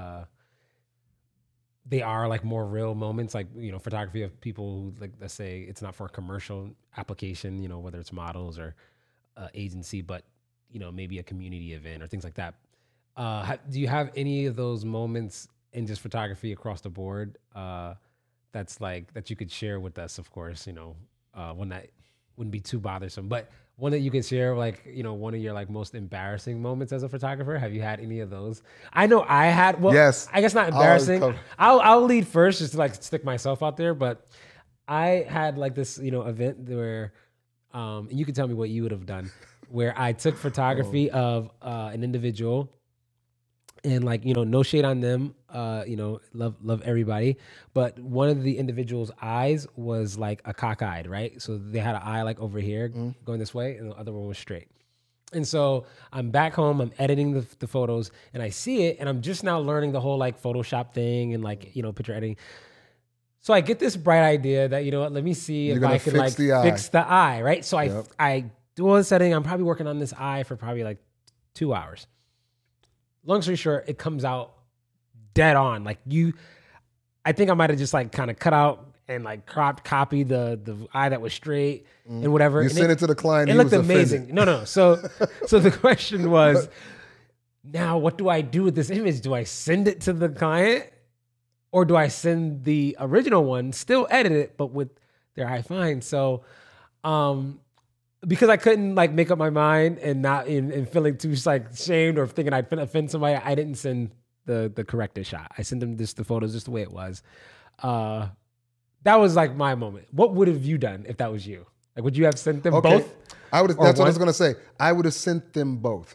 they are like more real moments, like, photography of people who, like, let's say it's not for a commercial application, whether it's models or agency, but, maybe a community event or things like that. Do you have any of those moments in just photography across the board that's like, that you could share with us, of course, one that wouldn't be too bothersome, but one that you could share, like, one of your like most embarrassing moments as a photographer? Have you had any of those? I know I had. Well, yes. I guess not embarrassing. I'll lead first just to like stick myself out there. But I had like this, event where, and you can tell me what you would have done, where I took photography of an individual. And like, no shade on them, love everybody. But one of the individual's eyes was like a cockeyed, right? So they had an eye like over here going this way, and the other one was straight. And so I'm back home, I'm editing the photos, and I see it, and I'm just now learning the whole like Photoshop thing and like, picture editing. So I get this bright idea that, let me see if I can like fix the eye, right? So I do all the setting. I'm probably working on this eye for probably like 2 hours. Long story short, it comes out dead on. Like I think I might have just like kind of cut out and like copy the eye that was straight and whatever. You sent it to the client. It looked amazing. No. So the question was, now what do I do with this image? Do I send it to the client, or do I send the original one, still edit it, but with their eye fine? So, because I couldn't like make up my mind and not in feeling too like shamed or thinking I'd offend somebody, I didn't send the corrected shot. I sent them the photos just the way it was. That was like my moment. What would have you done if that was you? Like, would you have sent them both? I would have. That's what I was gonna say. I would have sent them both.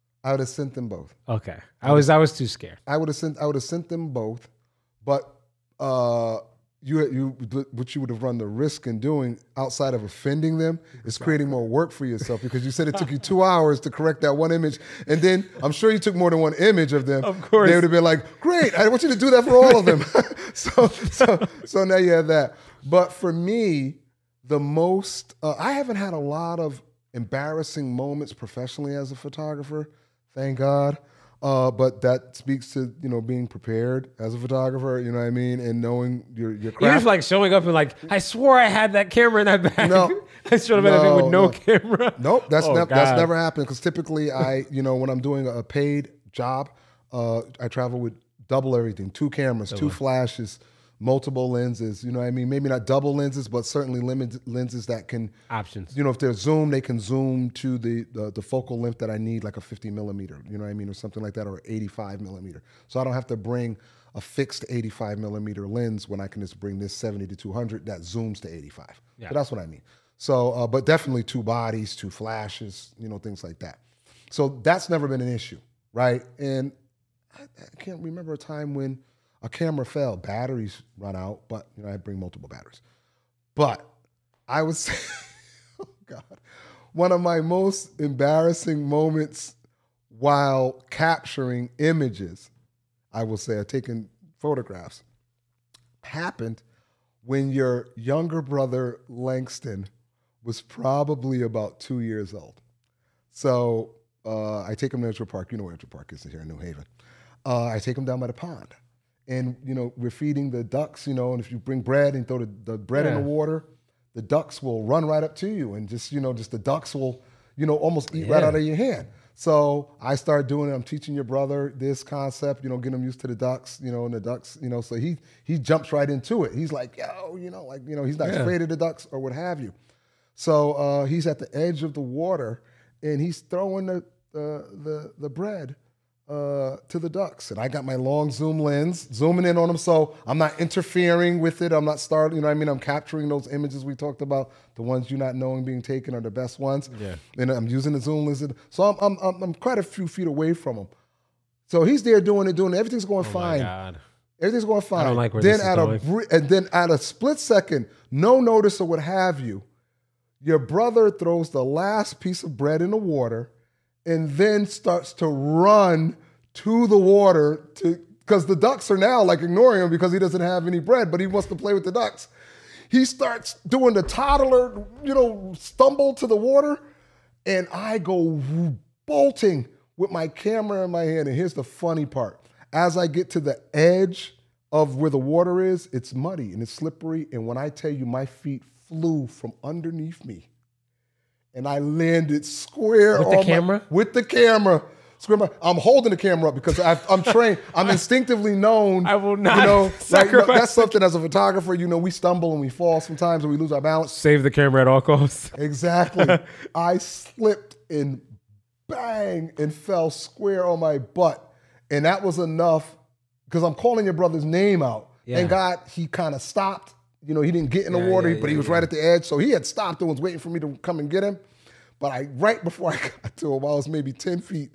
Okay. I was too scared. I would have sent them both, but what you would have run the risk in doing outside of offending them is creating more work for yourself, because you said it took you 2 hours to correct that one image. And then I'm sure you took more than one image of them. Of course. They would have been like, great, I want you to do that for all of them. so now you have that. But for me, the most, I haven't had a lot of embarrassing moments professionally as a photographer, thank God. But that speaks to, being prepared as a photographer, you know what I mean? And knowing your craft. You're just like showing up and like, I swore I had that camera in that bag. No. I should have been with no camera. Nope, that's never happened. Because typically when I'm doing a paid job, I travel with double everything, 2 cameras, 2 flashes, multiple lenses, you know what I mean? Maybe not double lenses, but certainly lenses that can... Options. If they're zoom, they can zoom to the focal length that I need, like a 50 millimeter, you know what I mean? Or something like that, or 85 millimeter. So I don't have to bring a fixed 85 millimeter lens when I can just bring this 70 to 200 that zooms to 85. Yeah. So that's what I mean. So, but definitely 2 bodies, 2 flashes, things like that. So that's never been an issue, right? And I can't remember a time when a camera fell, batteries run out, but I bring multiple batteries. But I would say, oh God, one of my most embarrassing moments while capturing images, I will say, I've taken photographs, happened when your younger brother, Langston, was probably about 2 years old. So I take him to Edgewood Park. You know where Edgewood Park is here in New Haven. I take him down by the pond. And, we're feeding the ducks, and if you bring bread and throw the bread in the water, the ducks will run right up to you. And just the ducks will, almost eat right out of your hand. So I started doing it. I'm teaching your brother this concept, getting him used to the ducks, and the ducks, so he jumps right into it. He's like, he's not afraid of the ducks or what have you. So he's at the edge of the water and he's throwing the bread to the ducks. And I got my long zoom lens, zooming in on them. So I'm not interfering with it. I'm not starting, I'm capturing those images we talked about. The ones you're not knowing being taken are the best ones. Yeah. And I'm using the zoom lens. So I'm quite a few feet away from him. So he's there doing it. Everything's going fine. My God. Everything's going fine. I don't like where this is going. And then at a split second, no notice or what have you, your brother throws the last piece of bread in the water and then starts to run to the water because the ducks are now like ignoring him because he doesn't have any bread, but he wants to play with the ducks. He starts doing the toddler, stumble to the water, and I go bolting with my camera in my hand. And here's the funny part. As I get to the edge of where the water is, it's muddy and it's slippery. And when I tell you my feet flew from underneath me and I landed square with the camera? With the camera. I'm holding the camera up because I'm trained. I'm instinctively known. I will not sacrifice. That's something as a photographer, we stumble and we fall sometimes and we lose our balance. Save the camera at all costs. Exactly. I slipped and bang and fell square on my butt. And that was enough because I'm calling your brother's name out. Yeah. Thank God he kind of stopped. He didn't get in the water, but he was right at the edge. So he had stopped and was waiting for me to come and get him. But right before I got to him, I was maybe 10 feet.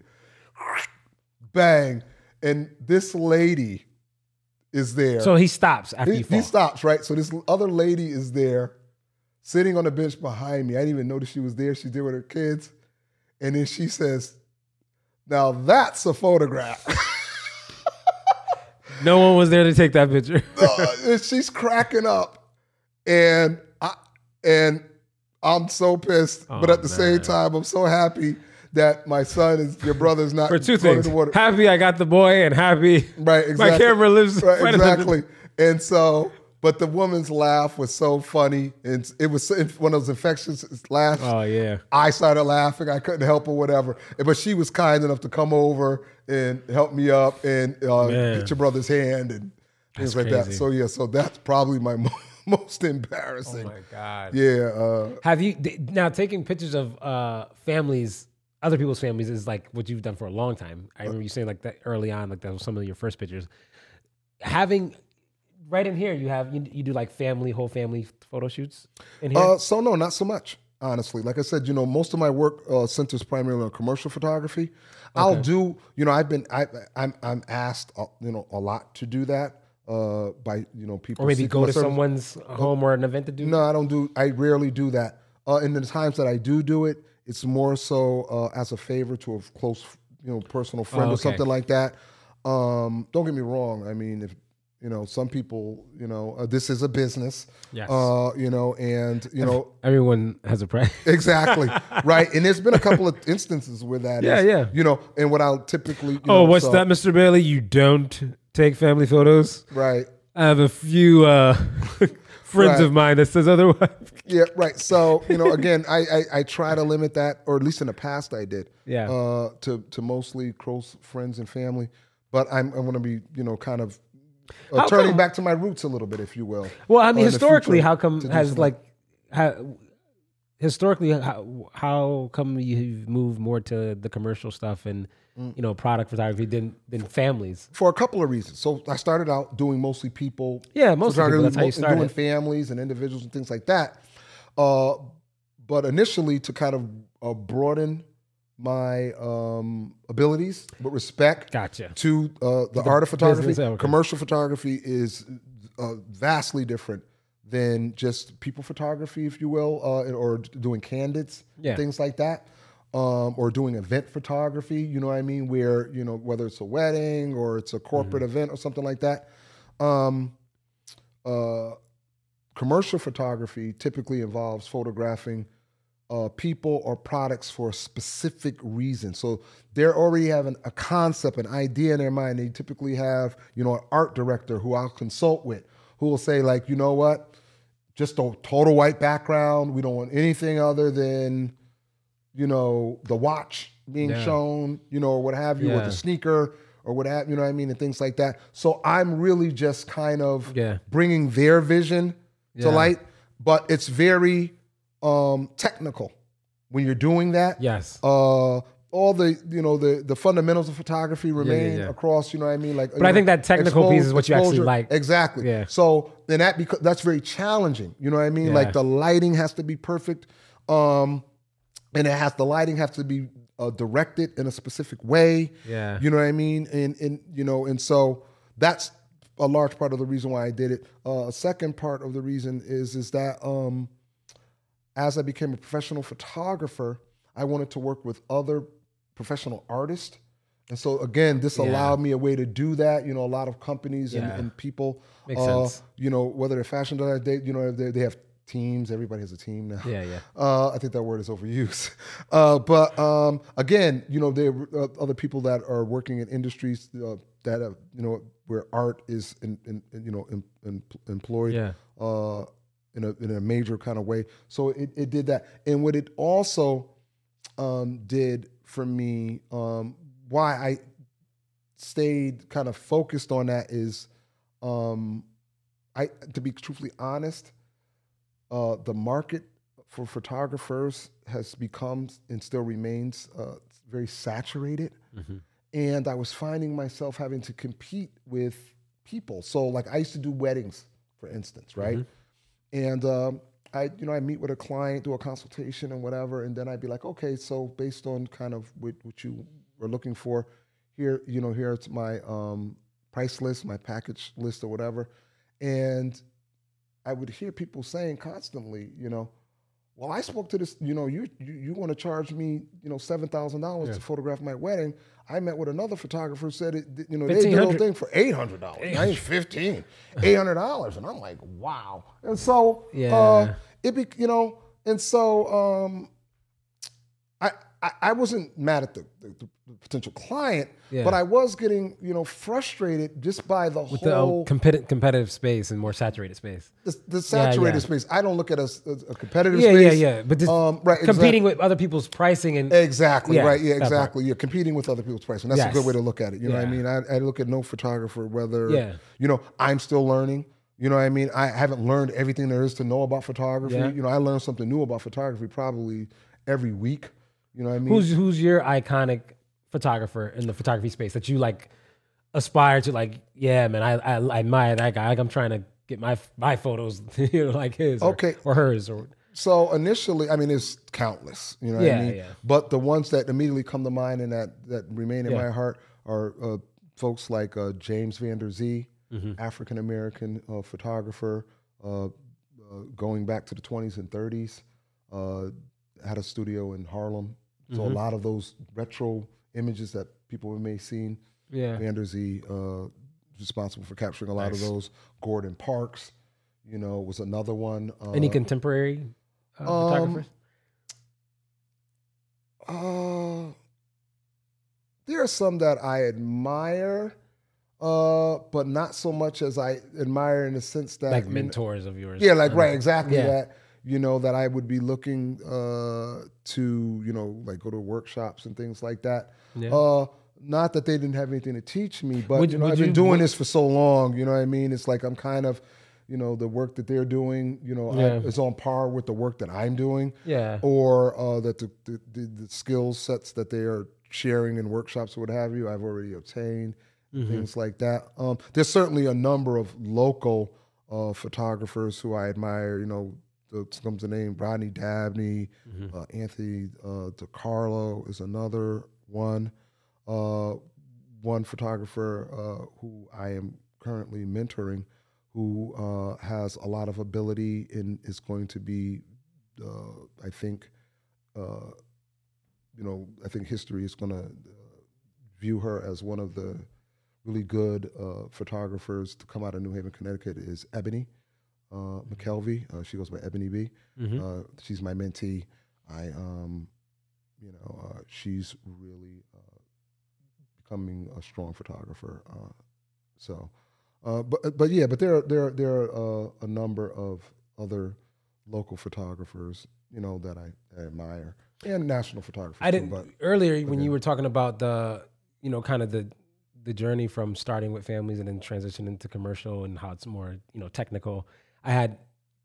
Bang. And this lady is there. So he stops after you fall. He stops, right? So this other lady is there sitting on the bench behind me. I didn't even notice she was there. She's there with her kids. And then she says, "Now that's a photograph." No one was there to take that picture. And she's cracking up. And I'm so pissed. But at the same time, I'm so happy that my son your brother's not for two things. Happy I got the boy and happy right, exactly. My camera lives right, exactly. And so, but the woman's laugh was so funny. And it was one of those infectious laughs. Oh, yeah. I started laughing. I couldn't help or whatever. But she was kind enough to come over and help me up and get your brother's hand and things like that. So, yeah, so that's probably my most embarrassing. Oh, my God. Yeah. Have you, now taking pictures of families, other people's families is like what you've done for a long time. I remember you saying like that early on, like that was some of your first pictures. Having right in here, you do like whole family photo shoots in here? So no, not so much, honestly. Like I said, most of my work centers primarily on commercial photography. Okay. I'll do, I'm asked, a lot to do that by, people. Or maybe go to someone's home or an event to do. No, I rarely do that. And the times that I do it, it's more so as a favor to a close, personal friend or something like that. Don't get me wrong. I mean, if some people, this is a business. Yes. Everyone has a price. Exactly. Right. And there's been a couple of instances where that is. And what I'll typically. What's that, Mr. Bailey? You don't take family photos? Right. I have a few friends of mine that says otherwise. Yeah, right. So, again, I try to limit that, or at least in the past I did. Yeah. To mostly close friends and family. But I'm going to be, kind of turning back to my roots a little bit, if you will. Well, I mean, historically, how come you've moved more to the commercial stuff and product photography than families? For a couple of reasons. So I started out doing mostly people. Yeah, mostly people. That's how you started. Doing families and individuals and things like that. But initially to kind of broaden my abilities with respect to the art of photography. Commercial photography is vastly different than just people photography, if you will, or doing candids, things like that, or doing event photography, you know what I mean, where, you know, whether it's a wedding or it's a corporate event or something like that. Commercial photography typically involves photographing people or products for a specific reason. So they're already having a concept, an idea in their mind. They typically have, you know, an art director who I'll consult with, who will say, like, you know what, just a total white background. We don't want anything other than, you know, the watch being shown, you know, or what have you, or the sneaker, or what have you, know what I mean, and things like that. So I'm really just kind of bringing their vision to light, but it's very technical when you're doing that. Yes. All the, you know, the fundamentals of photography remain across, you know what I mean? Like, but I think that technical piece is what you actually like. Exactly. Yeah. So then that's very challenging. You know what I mean? Yeah. Like the lighting has to be perfect. And the lighting has to be directed in a specific way. Yeah. You know what I mean? And you know, and so that's a large part of the reason why I did it. A second part of the reason is that as I became a professional photographer, I wanted to work with other professional artists. And so again, this allowed me a way to do that. You know, a lot of companies and people, makes sense. You know, whether they're fashion designers, you know, they have teams. Everybody has a team now. Yeah. I think that word is overused. But again, you know, there are other people that are working in industries that have, you know, where art is employed in a major kind of way. So it did that. And what it also did for me, why I stayed kind of focused on that is, to be truthfully honest, the market for photographers has become and still remains very saturated. Mm-hmm. And I was finding myself having to compete with people. So like I used to do weddings, for instance, right? Mm-hmm. And I meet with a client, do a consultation and whatever, and then I'd be like, okay, so based on kind of what you were looking for, here's my price list, my package list or whatever. And I would hear people saying constantly, you know, well, I spoke to this, you know, you want to charge me, you know, $7,000 to photograph my wedding. I met with another photographer who said, you know, they did the whole thing for $800. I ain't $800. And I'm like, wow. And so, I wasn't mad at the potential client, but I was getting, you know, frustrated just by the whole competitive space and more saturated space. The saturated space. I don't look at as a competitive space. But just competing with other people's pricing and exactly. You're competing with other people's pricing. That's a good way to look at it. You know what I mean? I look at no photographer whether you know, I'm still learning. You know what I mean? I haven't learned everything there is to know about photography. Yeah. You know, I learn something new about photography probably every week. You know what I mean? Who's your iconic photographer in the photography space that you like aspire to, like, yeah, man, I admire that guy. Like, I'm trying to get my photos, you know, like his or hers. Or so initially, I mean, it's countless. You know what I mean? Yeah. But the ones that immediately come to mind and that remain in my heart are folks like James Van Der Zee, African American photographer, going back to the 20s and 30s. Had a studio in Harlem. So a lot of those retro images that people may have seen, Van Der Zee responsible for capturing a lot of those. Gordon Parks, you know, was another one. Any contemporary photographers? There are some that I admire, but not so much as I admire in the sense that... Like mentors of yours. Yeah, like, right, exactly that. You know, that I would be looking to, you know, like go to workshops and things like that. Yeah. Not that they didn't have anything to teach me, but I've been doing this for so long, you know what I mean? It's like I'm kind of, you know, the work that they're doing, you know, is on par with the work that I'm doing. Yeah. Or that the skill sets that they are sharing in workshops or what have you, I've already obtained, things like that. There's certainly a number of local photographers who I admire, you know. Comes the name Rodney Dabney, Anthony DiCarlo is another one. One photographer who I am currently mentoring, who has a lot of ability and is going to be, I think, I think history is going to view her as one of the really good photographers to come out of New Haven, Connecticut, is Ebony McKelvey. She goes by Ebony B. She's my mentee. She's really becoming a strong photographer. But there are a number of other local photographers, that I admire, and national photographers. Earlier when you were talking about the, kind of the journey from starting with families and then transitioning into commercial and how it's more, technical. I had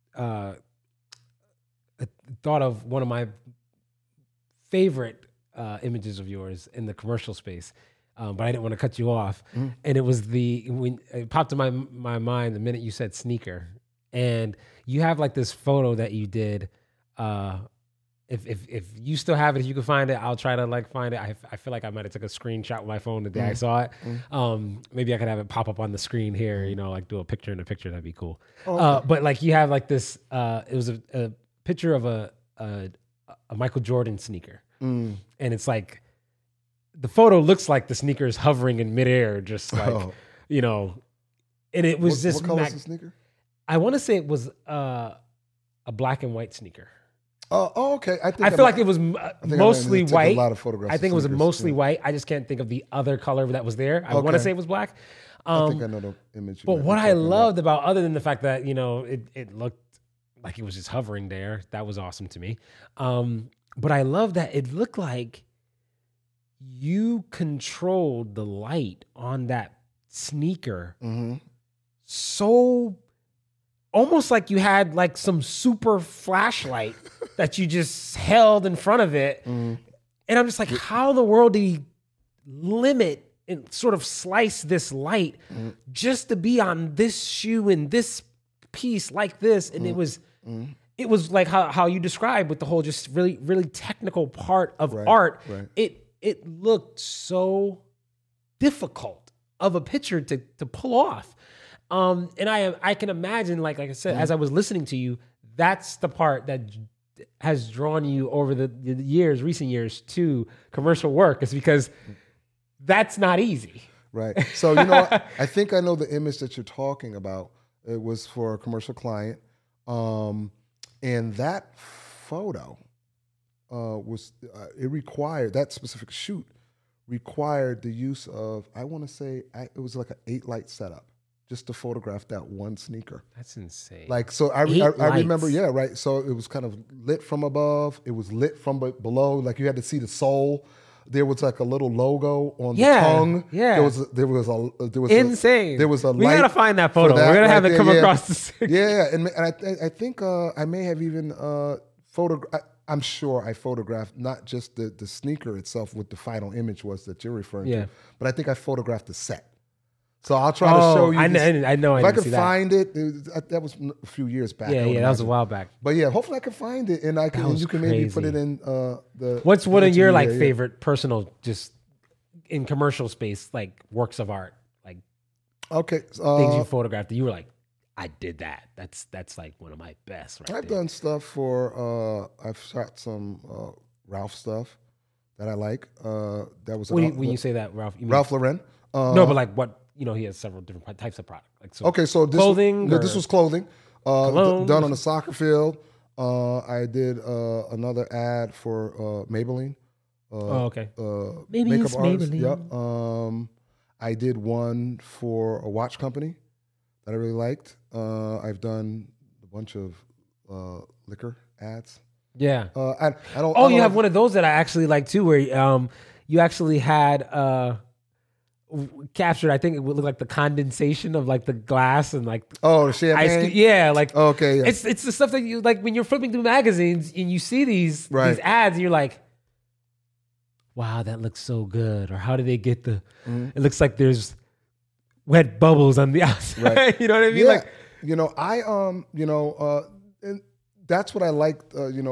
thought of one of my favorite images of yours in the commercial space, but I didn't want to cut you off. Mm-hmm. And it was when it popped in my mind the minute you said sneaker, and you have like this photo that you did. If you still have it, if you can find it, I'll try to like find it. I feel like I might have took a screenshot with my phone the day I saw it. Maybe I could have it pop up on the screen here, like do a picture in a picture. That'd be cool. Okay. But like you have like this, it was a picture of a Michael Jordan sneaker. And it's like, the photo looks like the sneaker is hovering in midair, just like, and it was just. What color is the sneaker? I want to say it was a black and white sneaker. Okay. I feel like it was mostly white. A lot of photographs. I think it was mostly white. I just can't think of the other color that was there. I want to say it was black. I think I know the image. But what I loved about, other than the fact that it looked like it was just hovering there, that was awesome to me. But I love that it looked like you controlled the light on that sneaker so. Almost like you had like some super flashlight that you just held in front of it. And I'm just like, how in the world do you limit and sort of slice this light just to be on this shoe and this piece like this? And it was like how you described with the whole just really, really technical part of art. Right. It looked so difficult of a picture to pull off. And I can imagine, like I said, as I was listening to you, that's the part that has drawn you over the recent years to commercial work, is because that's not easy. Right. So, I think I know the image that you're talking about. It was for a commercial client. And that photo it required, that specific shoot required the use of, I want to say, it was like an 8-light setup, just to photograph that one sneaker. That's insane. Like, so I remember, yeah, right. So it was kind of lit from above. It was lit from below. Like, you had to see the sole. There was like a little logo on the tongue. Yeah. There was insane. There was a light. We gotta find that photo. We're gonna have it come across the screen. Yeah, and I think I may have even I'm sure I photographed not just the sneaker itself, what the final image was that you're referring to, but I think I photographed the set. So I'll try to show you. I know. If I could find it, that was a few years back. Yeah, that was a while back. But yeah, hopefully I can find it, and you can maybe put it in the. What's one of your favorite personal, just in commercial space, like works of art, like things you photographed that you were like, I did that. That's like one of my best. I've done stuff for. I've shot some Ralph stuff that I like. That was when you say that, Ralph, you mean Ralph Lauren. No, but like what? He has several different types of product. Like, so so this was clothing done on a soccer field. I did another ad for Maybelline. Maybe makeup it's artist. Maybelline. Yep. I did one for a watch company that I really liked. I've done a bunch of liquor ads. Yeah. I don't. You have one of those that I actually like too, where you actually had. Captured, I think it would look like the condensation of like the glass and like the champagne. Like okay, yeah. It's the stuff that you like when you're flipping through magazines and you see these ads and you're like, wow, that looks so good. Or how did they get the? It looks like there's wet bubbles on the outside. Right. You know what I mean? Yeah. Like and that's what I liked.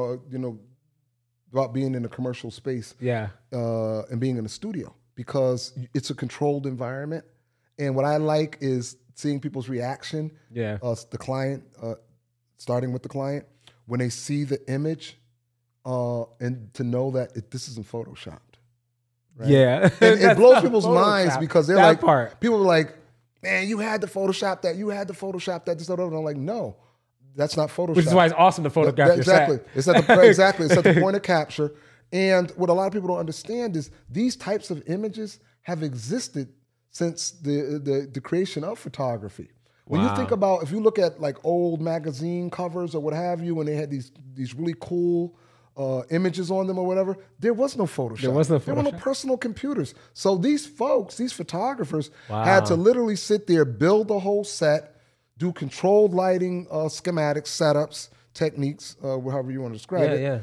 About being in a commercial space. Yeah. And being in a studio. Because it's a controlled environment. And what I like is seeing people's reaction. Yeah. The client, starting with the client, when they see the image, and to know that this isn't photoshopped. Right? Yeah. And it blows people's minds because they're like, people are like, man, you had to Photoshop that. You had to Photoshop that. And I'm like, no, that's not Photoshop. Which is why it's awesome to photograph exactly. your set. Exactly. It's at the point of capture. And what a lot of people don't understand is these types of images have existed since the creation of photography. When you think about, if you look at like old magazine covers or what have you, and they had these really cool images on them or whatever, there was no Photoshop. There were no personal computers. So these folks, these photographers, had to literally sit there, build the whole set, do controlled lighting, schematics, setups, techniques, however you want to describe it.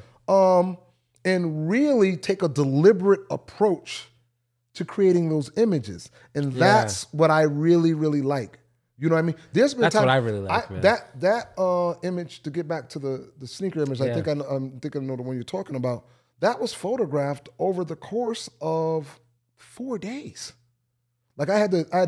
And really take a deliberate approach to creating those images. And that's what I really, really like. You know what I mean? There's been That's what I really like. That image, to get back to the sneaker image, I think I know the one you're talking about. That was photographed over the course of 4 days. Like I had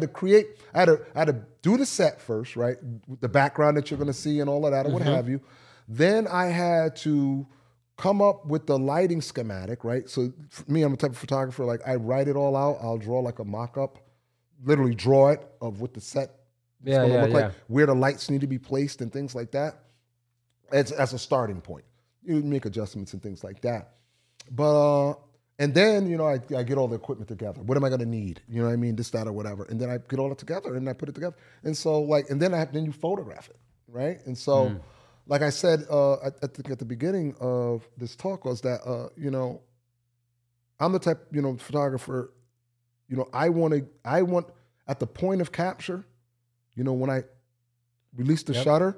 to do the set first, right? The background that you're going to see and all of that, or what have you. Then I had to come up with the lighting schematic, right? So for me, I'm a type of photographer. Like I write it all out. I'll draw like a mock-up, literally draw it of what the set. It's going to look like, where the lights need to be placed and things like that. As a starting point. You make adjustments and things like that. But, and then, you know, I get all the equipment together. What am I going to need? You know what I mean? This, that, or whatever. And then I get all it together and I put it together. And so like, and then then you photograph it, right? And so, like I said, I think at the beginning of this talk was that, you know, I'm the type, you know, photographer, you know, I want at the point of capture, you know, when I release the shutter,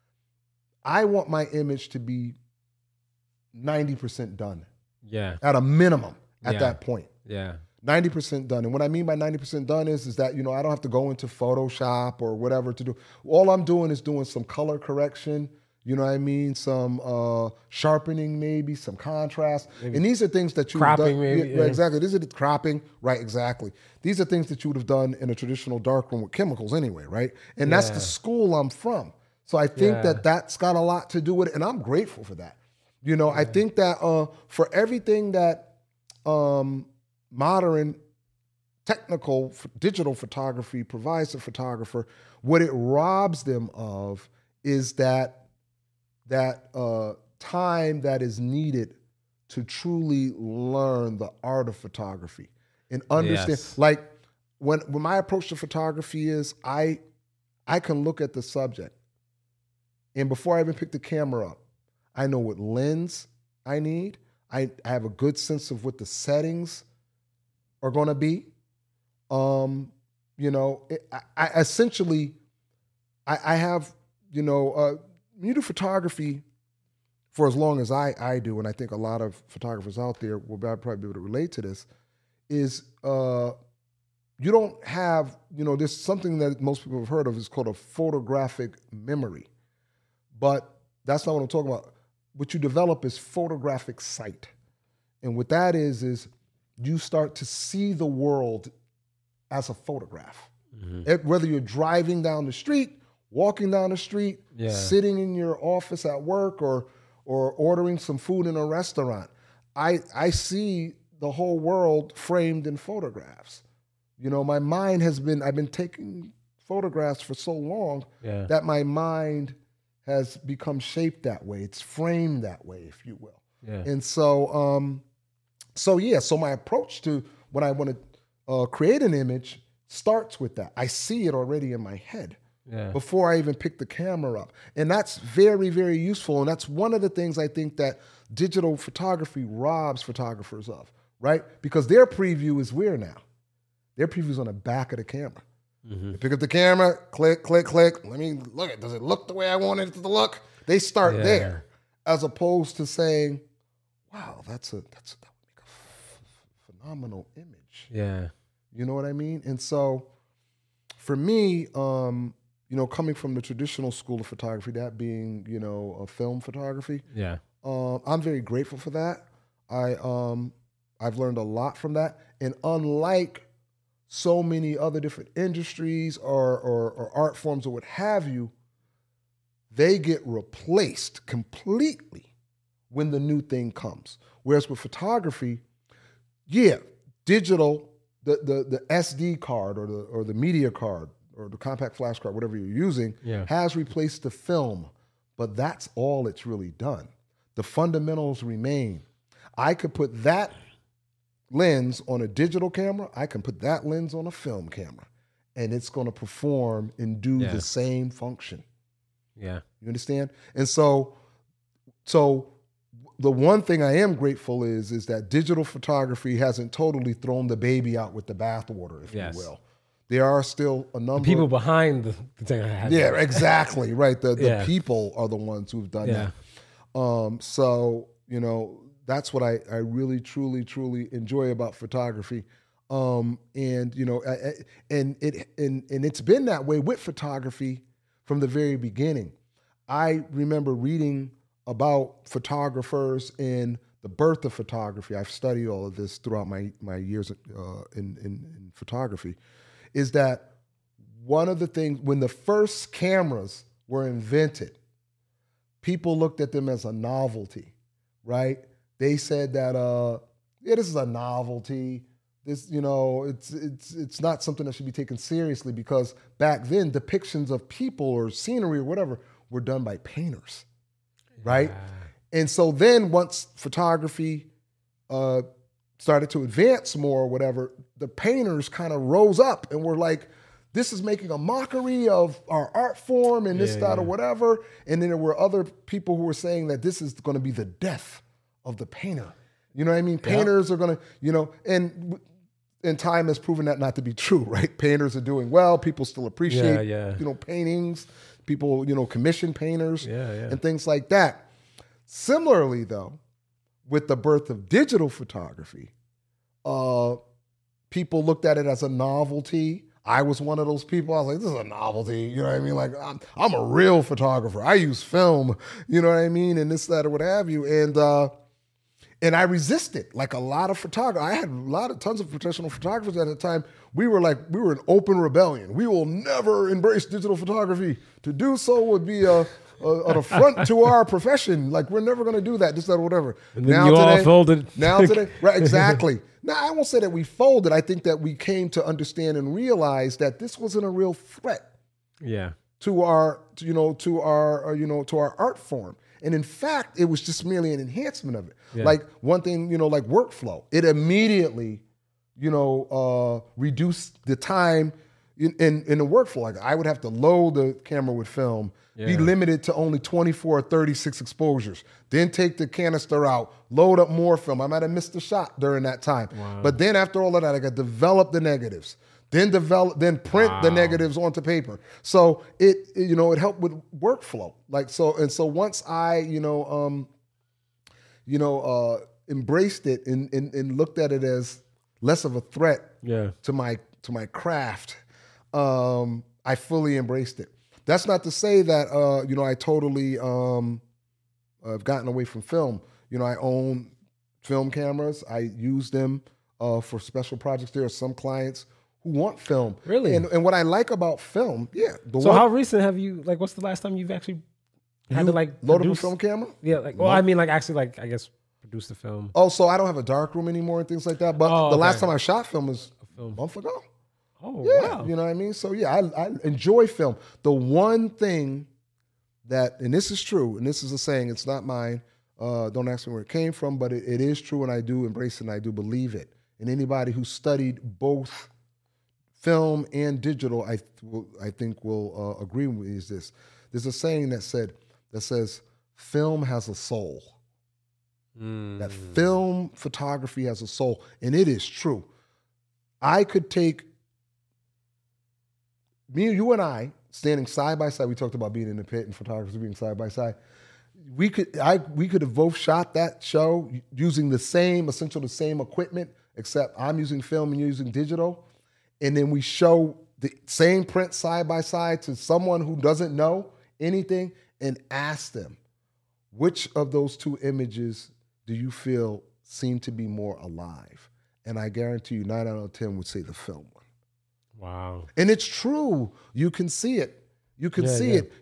I want my image to be 90% done. Yeah. At a minimum at that point. Yeah. 90% done. And what I mean by 90% done is that, you know, I don't have to go into Photoshop or whatever to do. All I'm doing is doing some color correction, you know what I mean? Some sharpening maybe, some contrast. Maybe. And these are things that you cropping would have done. Maybe. Yeah, exactly. These are the cropping. Right, exactly. These are things that you would have done in a traditional darkroom with chemicals anyway, right? And that's the school I'm from. So I think that's got a lot to do with it. And I'm grateful for that. You know, I think that for everything that modern technical digital photography provides the photographer, what it robs them of is that time that is needed to truly learn the art of photography and understand. Like when my approach to photography is, I can look at the subject, and before I even pick the camera up, I know what lens I need. I have a good sense of what the settings are going to be. You know, I essentially, I have, you know, you do photography for as long as I do, and I think a lot of photographers out there will probably be able to relate to this, is you don't have, you know, there's something that most people have heard of is called a photographic memory. But that's not what I'm talking about. What you develop is photographic sight. And what that is you start to see the world as a photograph. Whether you're driving down the street, walking down the street, sitting in your office at work, or ordering some food in a restaurant, I see the whole world framed in photographs. You know, my mind I've been taking photographs for so long that my mind has become shaped that way. It's framed that way, if you will. Yeah. And so, so my approach to when I want to create an image starts with that. I see it already in my head before I even pick the camera up. And that's very, very useful. And that's one of the things I think that digital photography robs photographers of, right? Because their preview is where now? Their preview is on the back of the camera. They pick up the camera, click, click, click. Let me look at it. Does it look the way I want it to look? They start there, as opposed to saying, wow, that would make a phenomenal image. Yeah. You know what I mean? And so for me, you know, coming from the traditional school of photography, that being, you know, a film photography. Yeah. I'm very grateful for that. I've learned a lot from that. And unlike so many other different industries or art forms or what have you, they get replaced completely when the new thing comes. Whereas with photography, yeah, digital, the SD card or the media card or the compact flash card, whatever you're using, has replaced the film, but that's all it's really done. The fundamentals remain. I could put that lens on a digital camera, I can put that lens on a film camera, and it's going to perform and do the same function. Yeah. You understand? And so the one thing I am grateful is that digital photography hasn't totally thrown the baby out with the bathwater, if you will. There are still a number of people behind the thing. Yeah, exactly. Right. The people are the ones who've done that. So, that's what I really, truly, truly enjoy about photography. And it's been that way with photography from the very beginning. I remember reading about photographers and the birth of photography. I've studied all of this throughout my years in photography, is that one of the things, when the first cameras were invented, people looked at them as a novelty, right? They said that, this is a novelty. This, it's not something that should be taken seriously, because back then depictions of people or scenery or whatever were done by painters, right? And so then once photography started to advance more or whatever, the painters kind of rose up and were like, this is making a mockery of our art form and this, that, or whatever. And then there were other people who were saying that this is going to be the death of the painter. You know what I mean? Painters are going to, and time has proven that not to be true, right? Painters are doing well. People still appreciate, paintings. People, commission painters and things like that. Similarly, though, with the birth of digital photography, people looked at it as a novelty. I was one of those people. I was like, this is a novelty. You know what I mean? Like, I'm a real photographer. I use film, you know what I mean? And this, that, or what have you. And I resisted, like a lot of photographers. I had tons of professional photographers at the time. We were in open rebellion. We will never embrace digital photography. To do so would be an affront to our profession. Like, we're never going to do that, this, that, or whatever. And then you all folded. Now today, right, exactly. Now, I won't say that we folded. I think that we came to understand and realize that this wasn't a real threat. To our art form. And in fact, it was just merely an enhancement of it. Like one thing, like workflow. It immediately, reduced the time in the workflow. Like, I would have to load the camera with film, be limited to only 24 or 36 exposures, then take the canister out, load up more film. I might have missed a shot during that time. But then after all of that, I got to develop the negatives, then print the negatives onto paper. So it helped with workflow. So once I, embraced it and looked at it as less of a threat to my craft, I fully embraced it. That's not to say that I totally have gotten away from film. I own film cameras. I use them for special projects. There are some clients who want film. Really? And what I like about film, how recent have you, what's the last time you've actually had to load up a film camera? Yeah, I mean, actually, I guess produce the film. Oh, so I don't have a dark room anymore and things like that. But the last time I shot film was a month ago. Oh, yeah, wow. You know what I mean? So yeah, I enjoy film. The one thing that, and this is true, and this is a saying, it's not mine, don't ask me where it came from, but it is true, and I do embrace it, and I do believe it. And anybody who studied both film and digital, I think will agree with me, is this. There's a saying that says, film has a soul. That film photography has a soul, and it is true. I could take you and I standing side by side. We talked about being in the pit and photographers being side by side. We could have both shot that show using the same equipment, except I'm using film and you're using digital, and then we show the same print side by side to someone who doesn't know anything and ask them, which of those two images do you feel seem to be more alive? And I guarantee you 9 out of 10 would say the film one. Wow. And it's true. You can see it. You can see it.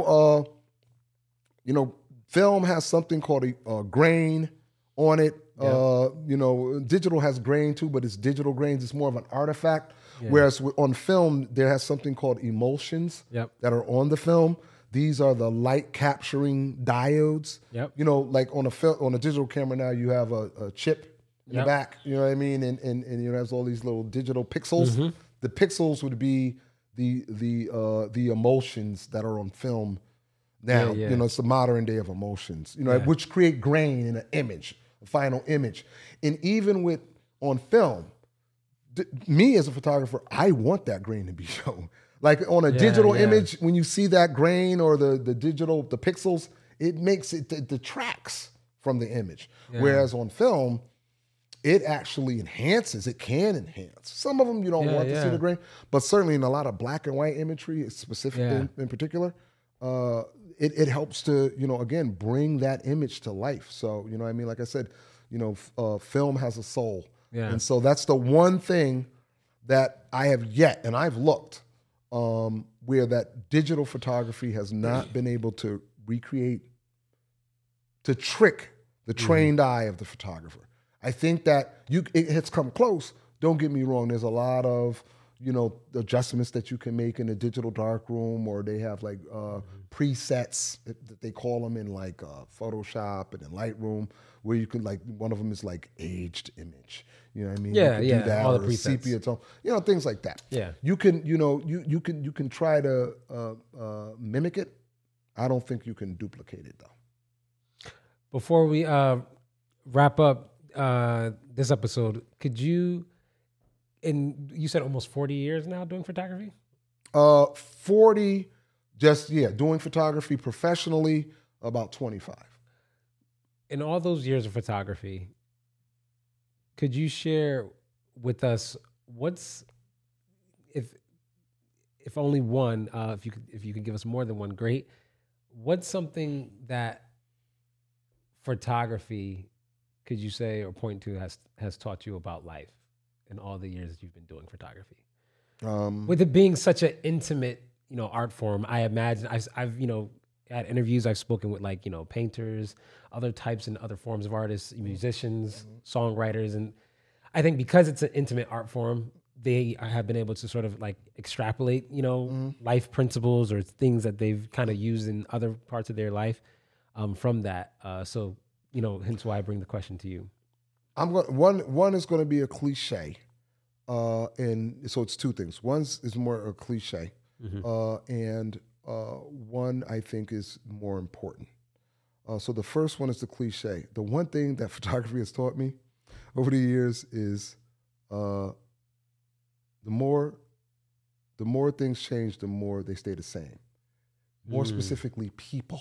Film has something called a grain on it. Digital has grain too, but it's digital grains. It's more of an artifact. Yeah. Whereas on film, there has something called emulsions that are on the film. These are the light capturing diodes. Yep. Like on a digital camera now, you have a chip in the back. You know what I mean? And it has all these little digital pixels. Mm-hmm. The pixels would be the emulsions that are on film now. It's the modern day of emulsions. Which create grain in an image, a final image. And even on film, me as a photographer, I want that grain to be shown. Like on a digital image, when you see that grain or the pixels, it detracts from the image. Yeah. Whereas on film, it actually enhances. It can enhance. Some of them you don't want to see the grain, but certainly in a lot of black and white imagery, specifically in particular, it helps to again bring that image to life. So like I said, film has a soul, and so that's the one thing that I have and I've looked. Where that digital photography has not been able to recreate, to trick the trained eye of the photographer. I think that it has come close. Don't get me wrong. There's a lot of adjustments that you can make in a digital darkroom, or they have like presets that they call them in like Photoshop and in Lightroom, where you can one of them is like aged image. You know what I mean? Yeah, do that, all or the presets. Sepia tone, things like that. Yeah, you can you can try to mimic it. I don't think you can duplicate it though. Before we wrap up this episode, could you? And you said almost 40 years now doing photography? 40, doing photography professionally, about 25. In all those years of photography, could you share with us if only one, if you could give us more than one, great. What's something that photography, could you say or point to, has taught you about life in all the years that you've been doing photography? With it being such an intimate, art form, I imagine I've at interviews I've spoken with painters, other types and other forms of artists, musicians, songwriters, and I think because it's an intimate art form, they have been able to sort of extrapolate, life principles or things that they've kind of used in other parts of their life from that. So hence why I bring the question to you. One is going to be a cliche, and so it's two things. One is more a cliche, and one I think is more important. So the first one is the cliche. The one thing that photography has taught me over the years is the more things change, the more they stay the same. More specifically, people.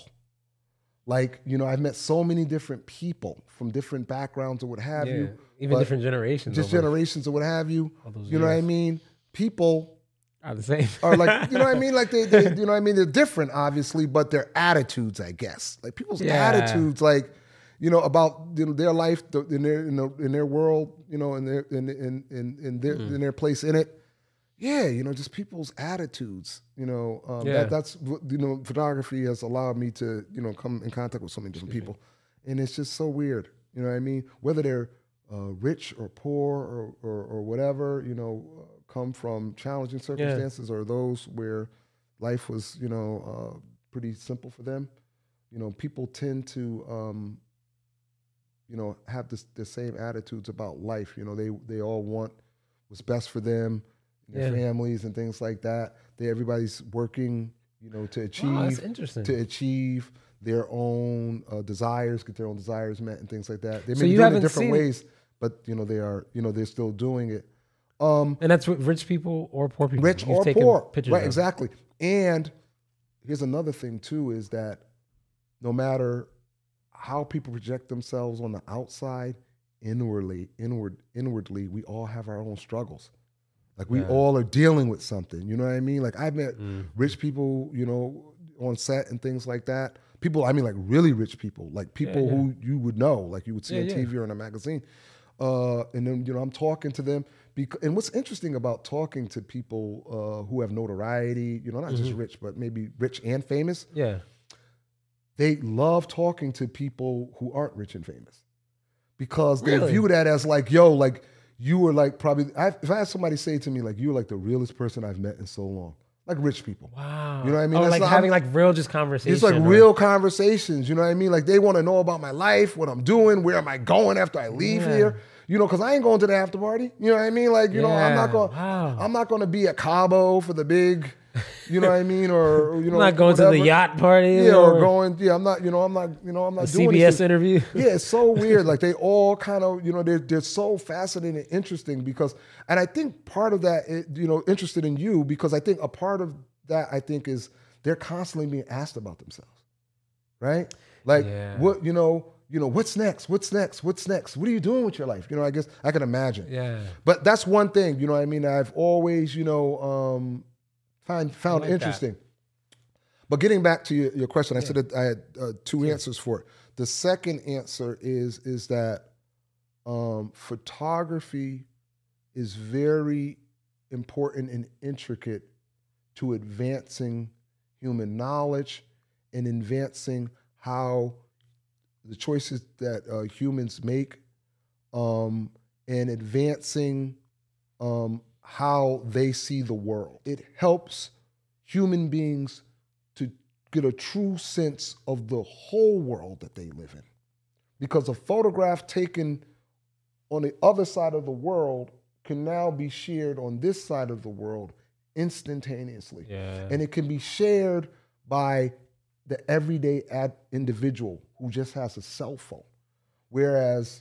I've met so many different people from different backgrounds or what have you. Even different generations. Just generations or what have you. You know what I mean? People are the same. Are you know what I mean? They you know what I mean? They're different, obviously, but their attitudes, I guess. People's attitudes, about their life, in their world, in their place in it. Yeah, just people's attitudes, that's photography has allowed me to, come in contact with so many different people. And it's just so weird, you know what I mean? Whether they're rich or poor or whatever, come from challenging circumstances or those where life was, pretty simple for them. People tend to, have the same attitudes about life. They all want what's best for them, their families and things like that. Everybody's working, to achieve their own desires, get their own desires met and things like that. They may be doing it in different ways, but they're still doing it. And that's with rich people or poor people. Rich or poor, right? Exactly. And here's another thing too: is that no matter how people project themselves on the outside, inwardly, we all have our own struggles. We all are dealing with something, you know what I mean? I've met rich people, on set and things like that. People, I mean, really rich people, people who you would know, you would see on TV or in a magazine. And then, I'm talking to them. And what's interesting about talking to people who have notoriety, not just rich, but maybe rich and famous. Yeah. They love talking to people who aren't rich and famous because they view that as like, yo, like you were like probably, if I had somebody say to me, like, you were like the realest person I've met in so long. Like rich people. Wow. You know what I mean? Oh, like having like real just conversations. It's like real conversations, you know what I mean? Like they want to know about my life, what I'm doing, where am I going after I leave here? Because I ain't going to the after party. You know what I mean? Like, I'm not going to be at Cabo for the big, you know what I mean? Or, I'm not going to the yacht party. Yeah, or going, I'm not doing CBS anything. Interview. Yeah, it's so weird. Like they all kind of, they're so fascinating and interesting because, and I think part of that, interested in you because I think a part of that, I think is they're constantly being asked about themselves, right? Like what, what's next? What's next? What's next? What are you doing with your life? I guess I can imagine. Yeah. But that's one thing, you know what I mean? I've always, found like interesting. That. But getting back to your question, I said that I had two answers for it. The second answer is that photography is very important and intricate to advancing human knowledge and advancing how the choices that humans make and advancing how they see the world. It helps human beings to get a true sense of the whole world that they live in. Because a photograph taken on the other side of the world can now be shared on this side of the world instantaneously. Yeah. And it can be shared by the everyday individual who just has a cell phone. Whereas,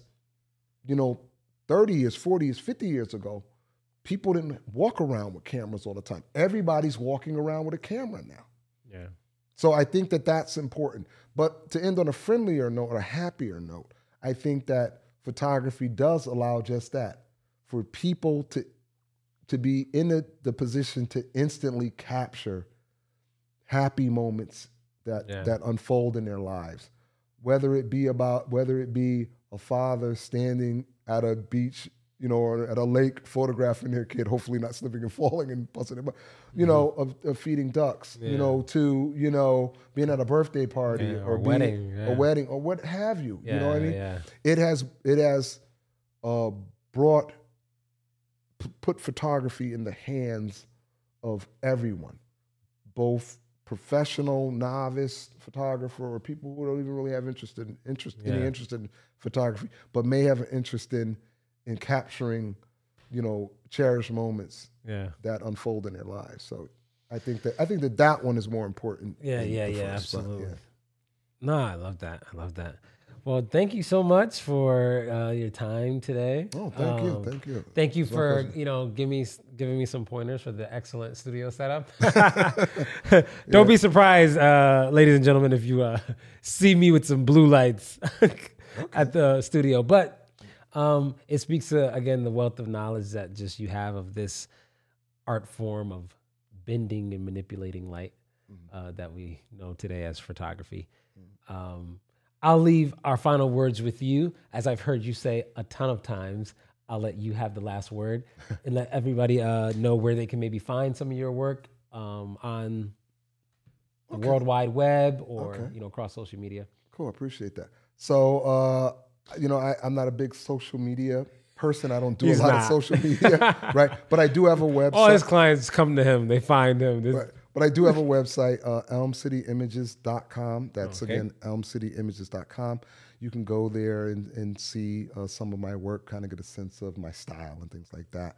30 years, 40 years, 50 years ago, people didn't walk around with cameras all the time. Everybody's walking around with a camera now. Yeah. So I think that that's important. But to end on a friendlier note or a happier note, I think that photography does allow just that, for people to be in the position to instantly capture happy moments that unfold in their lives. Whether it be a father standing at a beach, or at a lake photographing their kid, hopefully not slipping and falling and busting it, of feeding ducks, to, being at a birthday party or a wedding or what have you. Yeah, you know what I mean? Yeah. It has put photography in the hands of everyone, both professional, novice photographer, or people who don't even really have any interest in photography, but may have an interest in capturing, cherished moments that unfold in their lives. So I think that one is more important. Yeah, absolutely. No, I love that. Well, thank you so much for your time today. Oh, thank you. Thank you for giving me some pointers for the excellent studio setup. Don't be surprised, ladies and gentlemen, if you see me with some blue lights at the studio. But it speaks to, again, the wealth of knowledge that just you have of this art form of bending and manipulating light that we know today as photography. I'll leave our final words with you. As I've heard you say a ton of times, I'll let you have the last word and let everybody know where they can maybe find some of your work on the World Wide Web or across social media. Cool, I appreciate that. So, I'm not a big social media person. I don't do a lot of social media, right? But I do have a website. All his clients come to him. They find him. Right. But I do have a website, elmcityimages.com. That's, again, elmcityimages.com. You can go there and see some of my work, kind of get a sense of my style and things like that.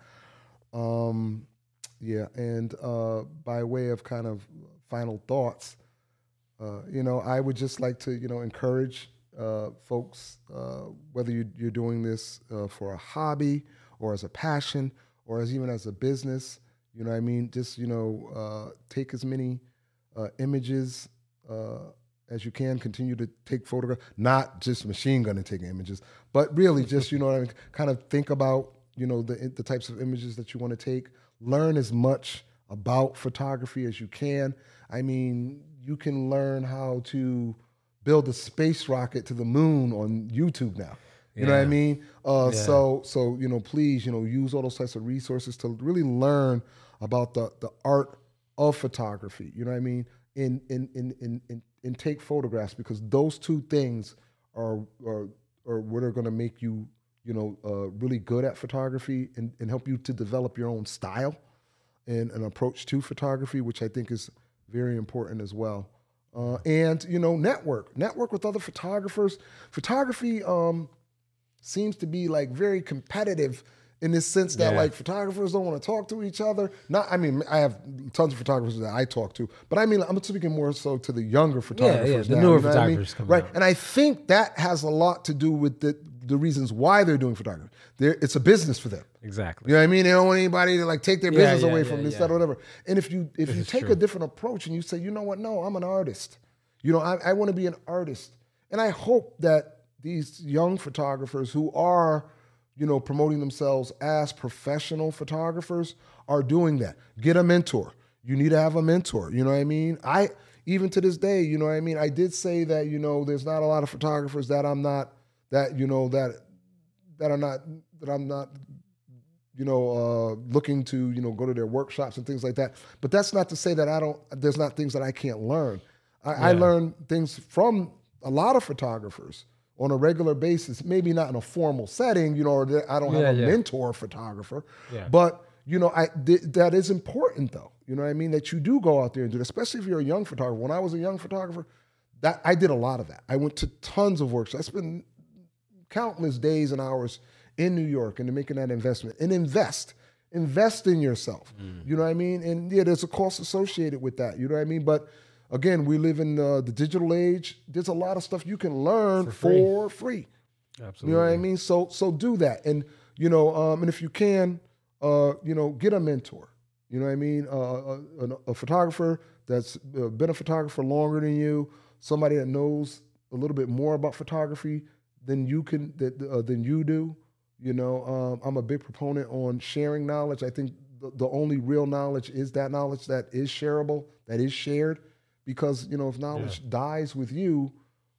And by way of kind of final thoughts, I would just like to, encourage folks, whether you're doing this for a hobby or as a passion or even as a business, you know what I mean? Just, take as many images as you can. Continue to take photographs, not just machine gun and taking images, but really just, kind of think about, the types of images that you want to take. Learn as much about photography as you can. I mean, you can learn how to build a space rocket to the moon on YouTube now. You know what I mean? So please, use all those types of resources to really learn about the art of photography. You know what I mean? And take photographs, because those two things are what are going to make you, really good at photography and help you to develop your own style and an approach to photography, which I think is very important as well. And network with other photographers. Photography seems to be like very competitive in this sense that like photographers don't want to talk to each other. I have tons of photographers that I talk to, but I'm speaking more so to the younger photographers, the newer photographers, right? And I think that has a lot to do with the reasons why they're doing photography. It's a business for them. Exactly. You know what I mean? They don't want anybody to like take their business away from this, that, or whatever. And if you take a different approach and you say, you know what? No, I'm an artist. I want to be an artist. And I hope that these young photographers who are, promoting themselves as professional photographers are doing that. Get a mentor. You need to have a mentor. You know what I mean? Even to this day, you know what I mean? I did say that, there's not a lot of photographers that I'm not, that I'm not, looking to, go to their workshops and things like that. But that's not to say that there's not things that I can't learn. I learn things from a lot of photographers on a regular basis, maybe not in a formal setting, or I don't have a mentor photographer, but, that is important though. You know what I mean? That you do go out there and do it, especially if you're a young photographer. When I was a young photographer, I did a lot of that. I went to tons of workshops. I spent countless days and hours in New York and making that investment. And invest in yourself. You know what I mean? And there's a cost associated with that. You know what I mean? But again, we live in the digital age. There's a lot of stuff you can learn for free. Absolutely. You know what I mean? So do that. And, and if you can, get a mentor. You know what I mean? A photographer that's been a photographer longer than you, somebody that knows a little bit more about photography than you do. I'm a big proponent on sharing knowledge. I think the only real knowledge is that knowledge that is shareable, that is shared. Because, if knowledge dies with you,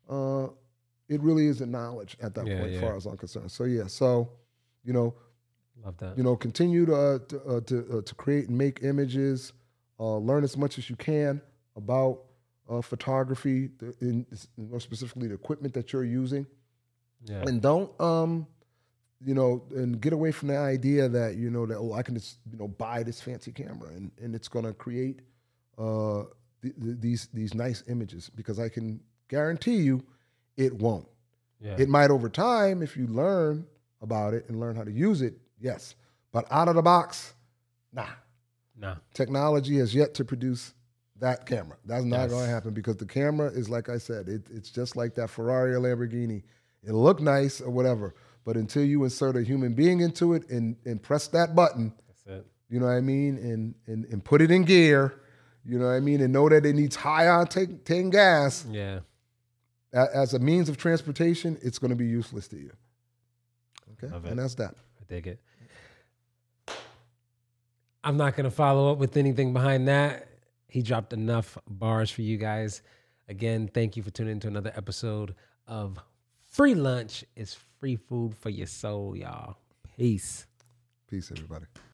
it really isn't knowledge at that point, as far as I'm concerned. So, love that. Continue to create and make images, learn as much as you can about photography, more specifically the equipment that you're using. Yeah. And don't, and get away from the idea that, that, I can just, buy this fancy camera and it's going to create these nice images, because I can guarantee you it won't. Yeah. It might over time if you learn about it and learn how to use it, yes. But out of the box, nah. Technology has yet to produce that camera. That's not going to happen, because the camera is, like I said, it's just like that Ferrari or Lamborghini. It'll look nice or whatever, but until you insert a human being into it and press that button, that's it. You know what I mean, and put it in gear, you know what I mean, and know that it needs high octane gas. Yeah. As a means of transportation, it's going to be useless to you. Okay, and that's that. I dig it. I'm not going to follow up with anything behind that. He dropped enough bars for you guys. Again, thank you for tuning into another episode of Free Lunch. Is free food for your soul, y'all. Peace. Peace, everybody.